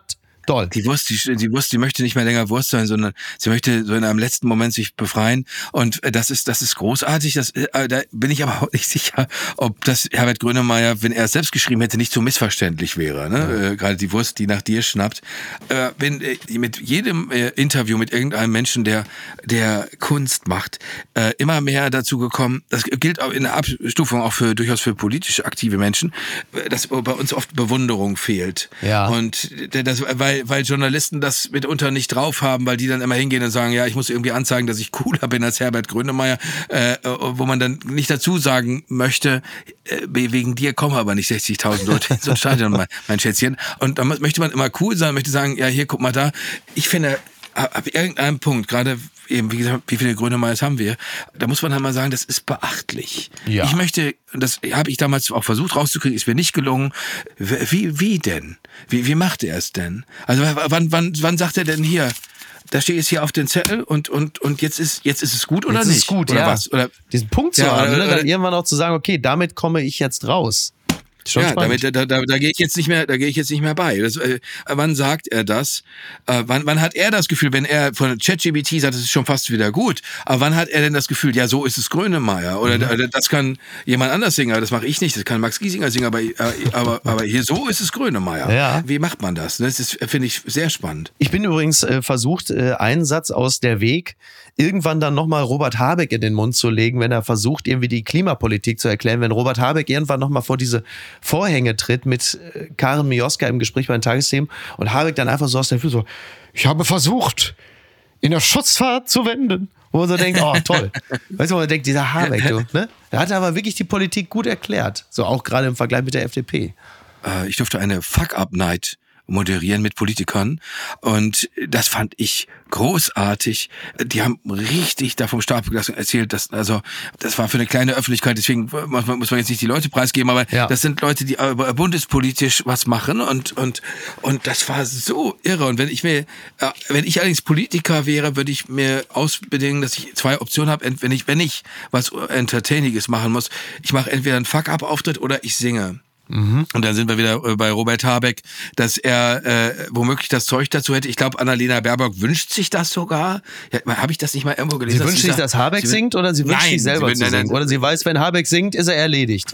Toll. Die Wurst, die, die Wurst, die möchte nicht mehr länger Wurst sein, sondern sie möchte so in einem letzten Moment sich befreien. Und das ist, das ist großartig. Das, äh, da bin ich aber auch nicht sicher, ob das Herbert Grönemeyer, wenn er es selbst geschrieben hätte, nicht so missverständlich wäre. Ne? Ja. Äh, gerade die Wurst, die nach dir schnappt. Äh, wenn äh, mit jedem äh, Interview mit irgendeinem Menschen, der, der Kunst macht, äh, immer mehr dazu gekommen, das gilt auch in der Abstufung auch für durchaus für politisch aktive Menschen, dass bei uns oft Bewunderung fehlt. Ja. Und das, weil Weil, weil Journalisten das mitunter nicht drauf haben, weil die dann immer hingehen und sagen, ja, ich muss irgendwie anzeigen, dass ich cooler bin als Herbert Grönemeyer, äh, wo man dann nicht dazu sagen möchte, äh, wegen dir kommen aber nicht sechzigtausend Leute in so ein Stadion, mein, mein Schätzchen. Und dann möchte man immer cool sein, möchte sagen, ja, hier, guck mal da. Ich finde, ab, ab irgendeinem Punkt, gerade eben, wie gesagt, wie viele Grönemeyers haben wir? Da muss man halt mal sagen, das ist beachtlich. Ja. Ich möchte, das habe ich damals auch versucht rauszukriegen, ist mir nicht gelungen. Wie, wie denn? Wie, wie macht er es denn? Also wann, wann, wann sagt er denn hier? Da steht jetzt hier auf den Zettel und und und jetzt ist jetzt ist es gut oder jetzt nicht? Ist es gut, oder ja. was? Oder diesen Punkt zu ja, haben, oder, ne? oder, Dann irgendwann auch zu sagen, okay, damit komme ich jetzt raus. Schon ja, spannend. damit, da, da, da gehe ich jetzt nicht mehr, da gehe ich jetzt nicht mehr bei. Das, äh, wann sagt er das? Äh, wann, wann hat er das Gefühl, wenn er von ChatGPT sagt, das ist schon fast wieder gut, aber wann hat er denn das Gefühl, ja, so ist es Grönemeyer oder mhm. das kann jemand anders singen, aber das mache ich nicht, das kann Max Giesinger singen, aber, äh, aber, aber hier so ist es Grönemeyer. Ja. Wie macht man das? Das ist, finde ich, sehr spannend. Ich bin übrigens äh, versucht, äh, einen Satz aus Der Weg irgendwann dann nochmal Robert Habeck in den Mund zu legen, wenn er versucht, irgendwie die Klimapolitik zu erklären. Wenn Robert Habeck irgendwann nochmal vor diese Vorhänge tritt mit äh, Karin Mioska im Gespräch bei den Tagesthemen und Habeck dann einfach so aus der Füße so, ich habe versucht, in der Schutzfahrt zu wenden. Wo man so denkt, oh toll. Weißt du, wo man denkt, dieser Habeck, du, ne? Der hat aber wirklich die Politik gut erklärt. So auch gerade im Vergleich mit der F D P. Äh, ich durfte eine Fuck-Up-Night moderieren mit Politikern und das fand ich großartig. Die haben richtig da vom Stapel gelassen erzählt, dass, also das war für eine kleine Öffentlichkeit, deswegen muss man, muss man jetzt nicht die Leute preisgeben, aber ja. Das sind Leute, die bundespolitisch was machen und und und das war so irre. Und wenn ich mir, wenn ich allerdings Politiker wäre, würde ich mir ausbedingen, dass ich zwei Optionen habe, wenn ich wenn ich was Entertainiges machen muss, ich mache entweder einen Fuck-up-Auftritt oder ich singe. Mhm. Und dann sind wir wieder bei Robert Habeck, dass er äh, womöglich das Zeug dazu hätte. Ich glaube, Annalena Baerbock wünscht sich das sogar. Ja, habe ich das nicht mal irgendwo gelesen? Sie wünscht sich, dass Habeck sie singt oder sie wünscht nein, sich selber will, zu nein, singen? Nein, oder sie weiß, wenn Habeck singt, ist er erledigt.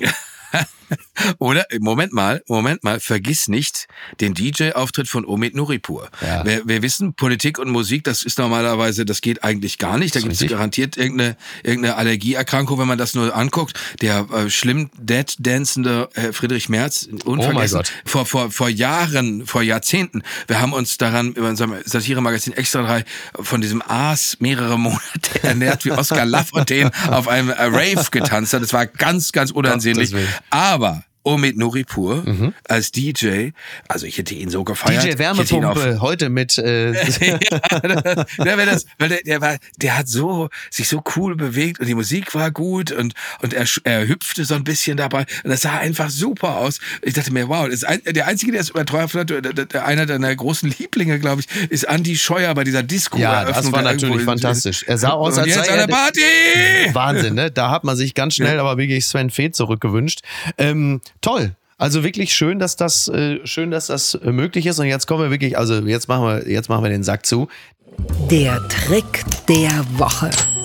Oder, Moment mal, Moment mal, vergiss nicht den D J-Auftritt von Omid Nuripur. Ja. Wir, wir wissen, Politik und Musik, das ist normalerweise, das geht eigentlich gar nicht. Da gibt es garantiert irgendeine, irgendeine Allergieerkrankung, wenn man das nur anguckt. Der äh, schlimm dead-dancende äh, Friedrich Merz, unvergessen, oh vor, vor, vor Jahren, vor Jahrzehnten, wir haben uns daran über unserem Satire-Magazin Extra drei von diesem Aas mehrere Monate ernährt, wie Oskar Lafontaine auf einem äh, Rave getanzt hat. Das war ganz, ganz unansehnlich. Aber Omid Nuripur mhm. als D J, also ich hätte ihn so gefeiert. D J Wärmepumpe heute mit. Äh ja, der, das, weil der, der, war, der hat so sich so cool bewegt und die Musik war gut und und er, er hüpfte so ein bisschen dabei und das sah einfach super aus. Ich dachte mir, wow, das ist ein, der einzige, der es übertroffen hat, der, der, einer deiner großen Lieblinge, glaube ich, ist Andi Scheuer bei dieser Disco. Ja, das war natürlich fantastisch. Er sah aus, als sei er Party. Wahnsinn, ne? Da hat man sich ganz schnell, ja. aber wirklich Sven Feth zurückgewünscht. Ähm, Toll. Also wirklich schön, dass das äh, schön, dass das äh, möglich ist. Und jetzt kommen wir wirklich, also jetzt machen wir, jetzt machen wir den Sack zu. Der Trick der Woche.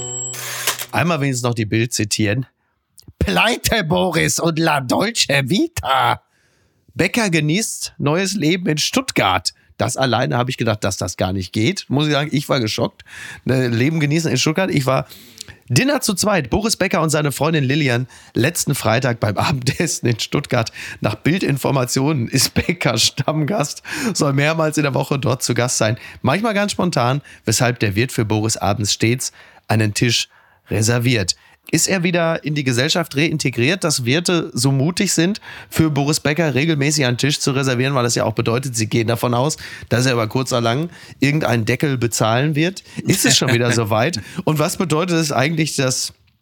Einmal wenigstens noch die Bild zitieren. Pleite Boris und La Dolce Vita. Becker genießt neues Leben in Stuttgart. Das alleine habe ich gedacht, dass das gar nicht geht. Muss ich sagen, ich war geschockt. Leben genießen in Stuttgart. Ich war Dinner zu zweit. Boris Becker und seine Freundin Lilian letzten Freitag beim Abendessen in Stuttgart. Nach Bildinformationen ist Becker Stammgast, soll mehrmals in der Woche dort zu Gast sein. Manchmal ganz spontan, weshalb der Wirt für Boris abends stets einen Tisch reserviert. Ist er wieder in die Gesellschaft reintegriert, dass Wirte so mutig sind, für Boris Becker regelmäßig einen Tisch zu reservieren, weil das ja auch bedeutet, sie gehen davon aus, dass er über kurz oder lang irgendeinen Deckel bezahlen wird? Ist es schon wieder soweit? Und was bedeutet es eigentlich, dass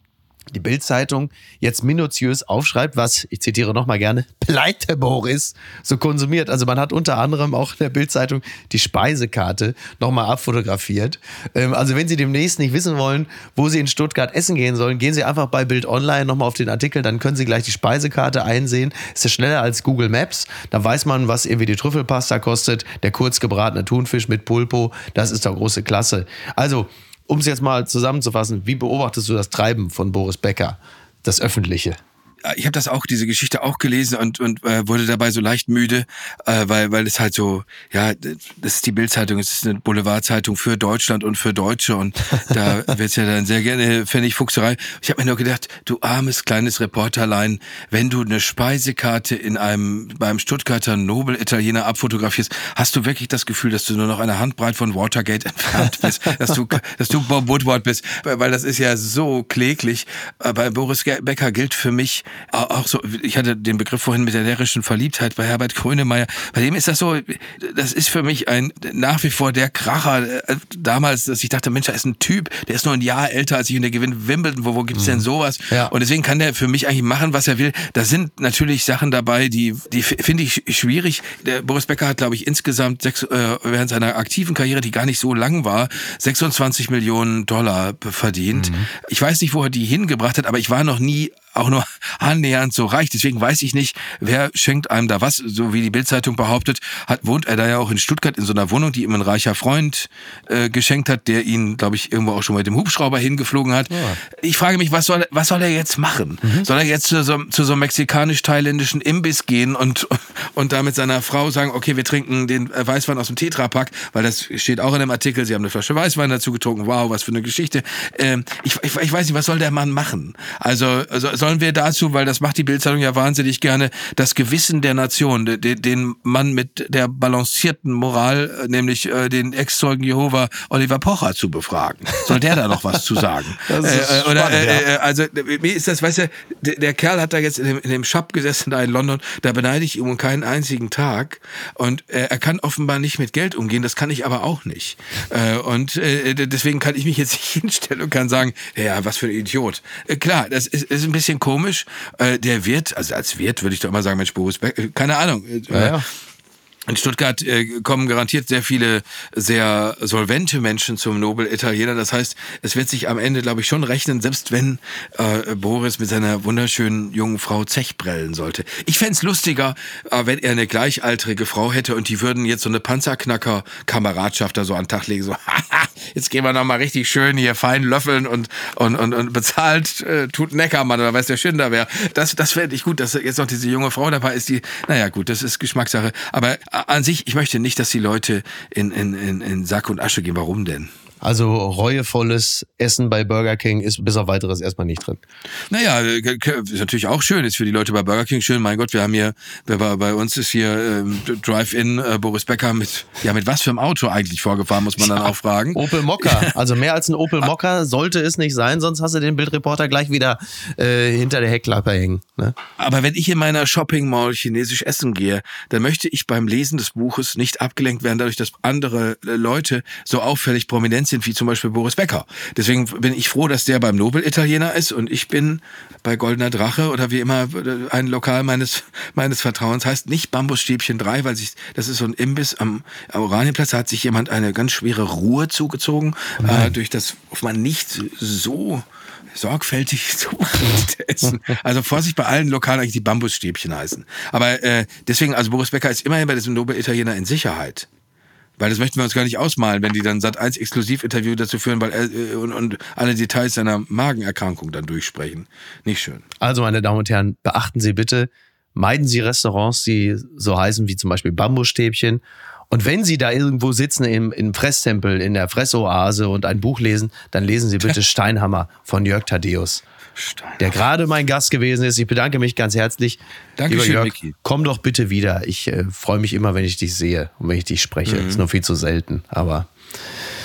die Bild-Zeitung jetzt minutiös aufschreibt, was, ich zitiere nochmal gerne, Pleite Boris so konsumiert. Also man hat unter anderem auch in der Bild-Zeitung die Speisekarte nochmal abfotografiert. Ähm, also wenn Sie demnächst nicht wissen wollen, wo Sie in Stuttgart essen gehen sollen, gehen Sie einfach bei Bild Online nochmal auf den Artikel, dann können Sie gleich die Speisekarte einsehen. Ist ja schneller als Google Maps. Da weiß man, was irgendwie die Trüffelpasta kostet, der kurz gebratene Thunfisch mit Pulpo, das ist doch große Klasse. Also, um es jetzt mal zusammenzufassen, wie beobachtest du das Treiben von Boris Becker, das Öffentliche? Ich habe das auch, diese Geschichte auch gelesen und und äh, wurde dabei so leicht müde, äh, weil weil es halt so, ja, das ist die Bild-Zeitung, es ist eine Boulevardzeitung für Deutschland und für Deutsche und da wird's ja dann sehr gerne Pfennigfuchserei. Ich habe mir nur gedacht, du armes kleines Reporterlein, wenn du eine Speisekarte in einem beim Stuttgarter Nobel-Italiener abfotografierst, hast du wirklich das Gefühl, dass du nur noch eine Handbreit von Watergate entfernt bist, dass du dass du Bob Woodward bist, weil das ist ja so kläglich. Bei Boris Becker gilt für mich auch so, ich hatte den Begriff vorhin mit der närrischen Verliebtheit bei Herbert Grönemeyer. Bei dem ist das so, das ist für mich ein nach wie vor der Kracher. Damals, dass ich dachte, Mensch, da ist ein Typ, der ist nur ein Jahr älter als ich und der gewinnt Wimbledon. Wo, wo gibt's denn sowas? Ja. Und deswegen kann der für mich eigentlich machen, was er will. Da sind natürlich Sachen dabei, die, die finde ich schwierig. Der Boris Becker hat, glaube ich, insgesamt sechs, äh, während seiner aktiven Karriere, die gar nicht so lang war, sechsundzwanzig Millionen Dollar verdient. Mhm. Ich weiß nicht, wo er die hingebracht hat, aber ich war noch nie auch nur annähernd so reich. Deswegen weiß ich nicht, wer schenkt einem da was. So wie die Bild-Zeitung behauptet, hat, wohnt er da ja auch in Stuttgart in so einer Wohnung, die ihm ein reicher Freund äh, geschenkt hat, der ihn, glaube ich, irgendwo auch schon mit dem Hubschrauber hingeflogen hat. Ja. Ich frage mich, was soll, was soll er jetzt machen? Mhm. Soll er jetzt zu so, zu so einem mexikanisch-thailändischen Imbiss gehen und, und da mit seiner Frau sagen, okay, wir trinken den Weißwein aus dem Tetrapack, weil das steht auch in dem Artikel, sie haben eine Flasche Weißwein dazu getrunken, wow, was für eine Geschichte. Ähm, ich, ich, ich weiß nicht, was soll der Mann machen? Also, also sollen wir dazu, weil das macht die Bild-Zeitung ja wahnsinnig gerne, das Gewissen der Nation, den, den Mann mit der balancierten Moral, nämlich äh, den Ex-Zeugen Jehova Oliver Pocher zu befragen. Soll der da noch was zu sagen? Das ist äh, spannend, oder, äh, ja. Also mir ist das, weißt du, der, der Kerl hat da jetzt in dem, in dem Shop gesessen da in London, da beneide ich ihn um keinen einzigen Tag und äh, er kann offenbar nicht mit Geld umgehen, das kann ich aber auch nicht. Äh, und äh, deswegen kann ich mich jetzt nicht hinstellen und kann sagen, ja, was für ein Idiot. Äh, klar, das ist, ist ein bisschen komisch. Äh, der Wirt, also als Wirt würde ich doch immer sagen, Mensch, Boris Becker, keine Ahnung. Äh, ja, ja. In Stuttgart äh, kommen garantiert sehr viele sehr solvente Menschen zum Nobel-Italiener. Das heißt, es wird sich am Ende, glaube ich, schon rechnen, selbst wenn äh, Boris mit seiner wunderschönen jungen Frau Zechbrellen sollte. Ich fänd's lustiger, äh, wenn er eine gleichaltrige Frau hätte und die würden jetzt so eine Panzerknacker-Kameradschaft da so an den Tag legen. So, jetzt gehen wir nochmal richtig schön hier fein löffeln und und und, und bezahlt äh, tut Neckermann oder weiß der Schinder wer. Das, das fände ich gut, dass jetzt noch diese junge Frau dabei ist, die, naja gut, das ist Geschmackssache. Aber an sich, ich möchte nicht, dass die Leute in, in, in, in Sack und Asche gehen. Warum denn? Also reuevolles Essen bei Burger King ist bis auf Weiteres erstmal nicht drin. Naja, ist natürlich auch schön, ist für die Leute bei Burger King schön. Mein Gott, wir haben hier, bei uns ist hier ähm, Drive-In äh, Boris Becker mit, ja mit was für einem Auto eigentlich vorgefahren, muss man ja, dann auch fragen. Opel Mokka, also mehr als ein Opel Mokka sollte es nicht sein, sonst hast du den Bildreporter gleich wieder äh, hinter der Heckklappe hängen. Ne? Aber wenn ich in meiner Shopping Mall chinesisch essen gehe, dann möchte ich beim Lesen des Buches nicht abgelenkt werden, dadurch, dass andere Leute so auffällig prominent sind, wie zum Beispiel Boris Becker. Deswegen bin ich froh, dass der beim Nobel-Italiener ist und ich bin bei Goldener Drache oder wie immer ein Lokal meines meines Vertrauens. Heißt nicht Bambusstäbchen drei, weil sich das ist so ein Imbiss am Oranienplatz. Da hat sich jemand eine ganz schwere Ruhe zugezogen, äh, durch das man nicht so sorgfältig zu essen. Also Vorsicht bei allen Lokalen eigentlich die Bambusstäbchen heißen. Aber äh, deswegen, also Boris Becker ist immerhin bei diesem Nobel-Italiener in Sicherheit. Weil das möchten wir uns gar nicht ausmalen, wenn die dann Sat eins Exklusiv-Interview dazu führen, weil er, und, und alle Details seiner Magenerkrankung dann durchsprechen. Nicht schön. Also, meine Damen und Herren, beachten Sie bitte, meiden Sie Restaurants, die so heißen wie zum Beispiel Bambusstäbchen. Und wenn Sie da irgendwo sitzen im, im Fresstempel, in der Fressoase und ein Buch lesen, dann lesen Sie bitte Steinhammer von Jörg Thaddeus. Steinhammer. Der gerade mein Gast gewesen ist. Ich bedanke mich ganz herzlich. Dankeschön, Jörg, Micky. Komm doch bitte wieder. Ich äh, freue mich immer, wenn ich dich sehe und wenn ich dich spreche. Mhm. Ist nur viel zu selten, aber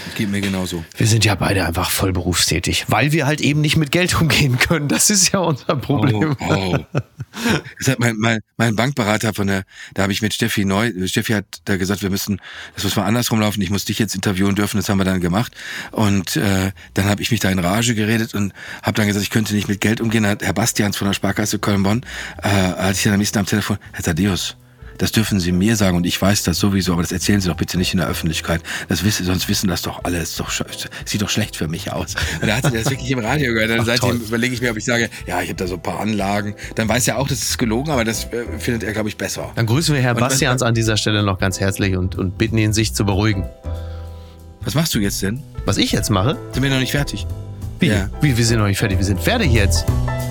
Geht mir genauso. Wir sind ja beide einfach voll berufstätig, weil wir halt eben nicht mit Geld umgehen können. Das ist ja unser Problem. Oh, oh. Das hat mein, mein, mein Bankberater von der, da habe ich mit Steffi Neu, Steffi hat da gesagt, wir müssen, das muss mal andersrum laufen, ich muss dich jetzt interviewen dürfen, das haben wir dann gemacht. Und äh, dann habe ich mich da in Rage geredet und habe dann gesagt, ich könnte nicht mit Geld umgehen. Herr Bastians von der Sparkasse Köln-Bonn, äh, hatte ich dann am nächsten am Telefon, Herr Thaddeus, das dürfen Sie mir sagen und ich weiß das sowieso, aber das erzählen Sie doch bitte nicht in der Öffentlichkeit. Das wissen, sonst wissen das doch alle. Das ist doch, sieht doch schlecht für mich aus. Und da hat sie das wirklich im Radio gehört. Und seitdem toll. Überlege ich mir, ob ich sage, ja, ich habe da so ein paar Anlagen. Dann weiß er auch, das ist gelogen, aber das äh, findet er, glaube ich, besser. Dann grüßen wir Herrn und Bastians was, an dieser Stelle noch ganz herzlich und, und bitten ihn, sich zu beruhigen. Was machst du jetzt denn? Was ich jetzt mache? Sind wir noch nicht fertig? Wie? Ja. Wie? Wir sind noch nicht fertig. Wir sind fertig jetzt.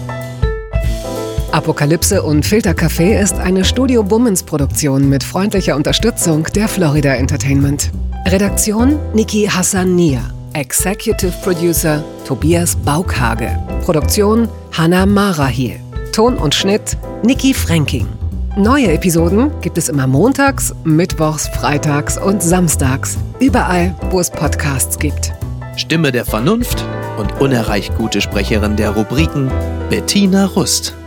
Apokalypse und Filtercafé ist eine Studio Bummens Produktion mit freundlicher Unterstützung der Florida Entertainment. Redaktion Niki Hassania. Executive Producer Tobias Baukhage. Produktion Hannah Marahiel. Ton und Schnitt Niki Fränking. Neue Episoden gibt es immer montags, mittwochs, freitags und samstags. Überall, wo es Podcasts gibt. Stimme der Vernunft und unerreicht gute Sprecherin der Rubriken Bettina Rust.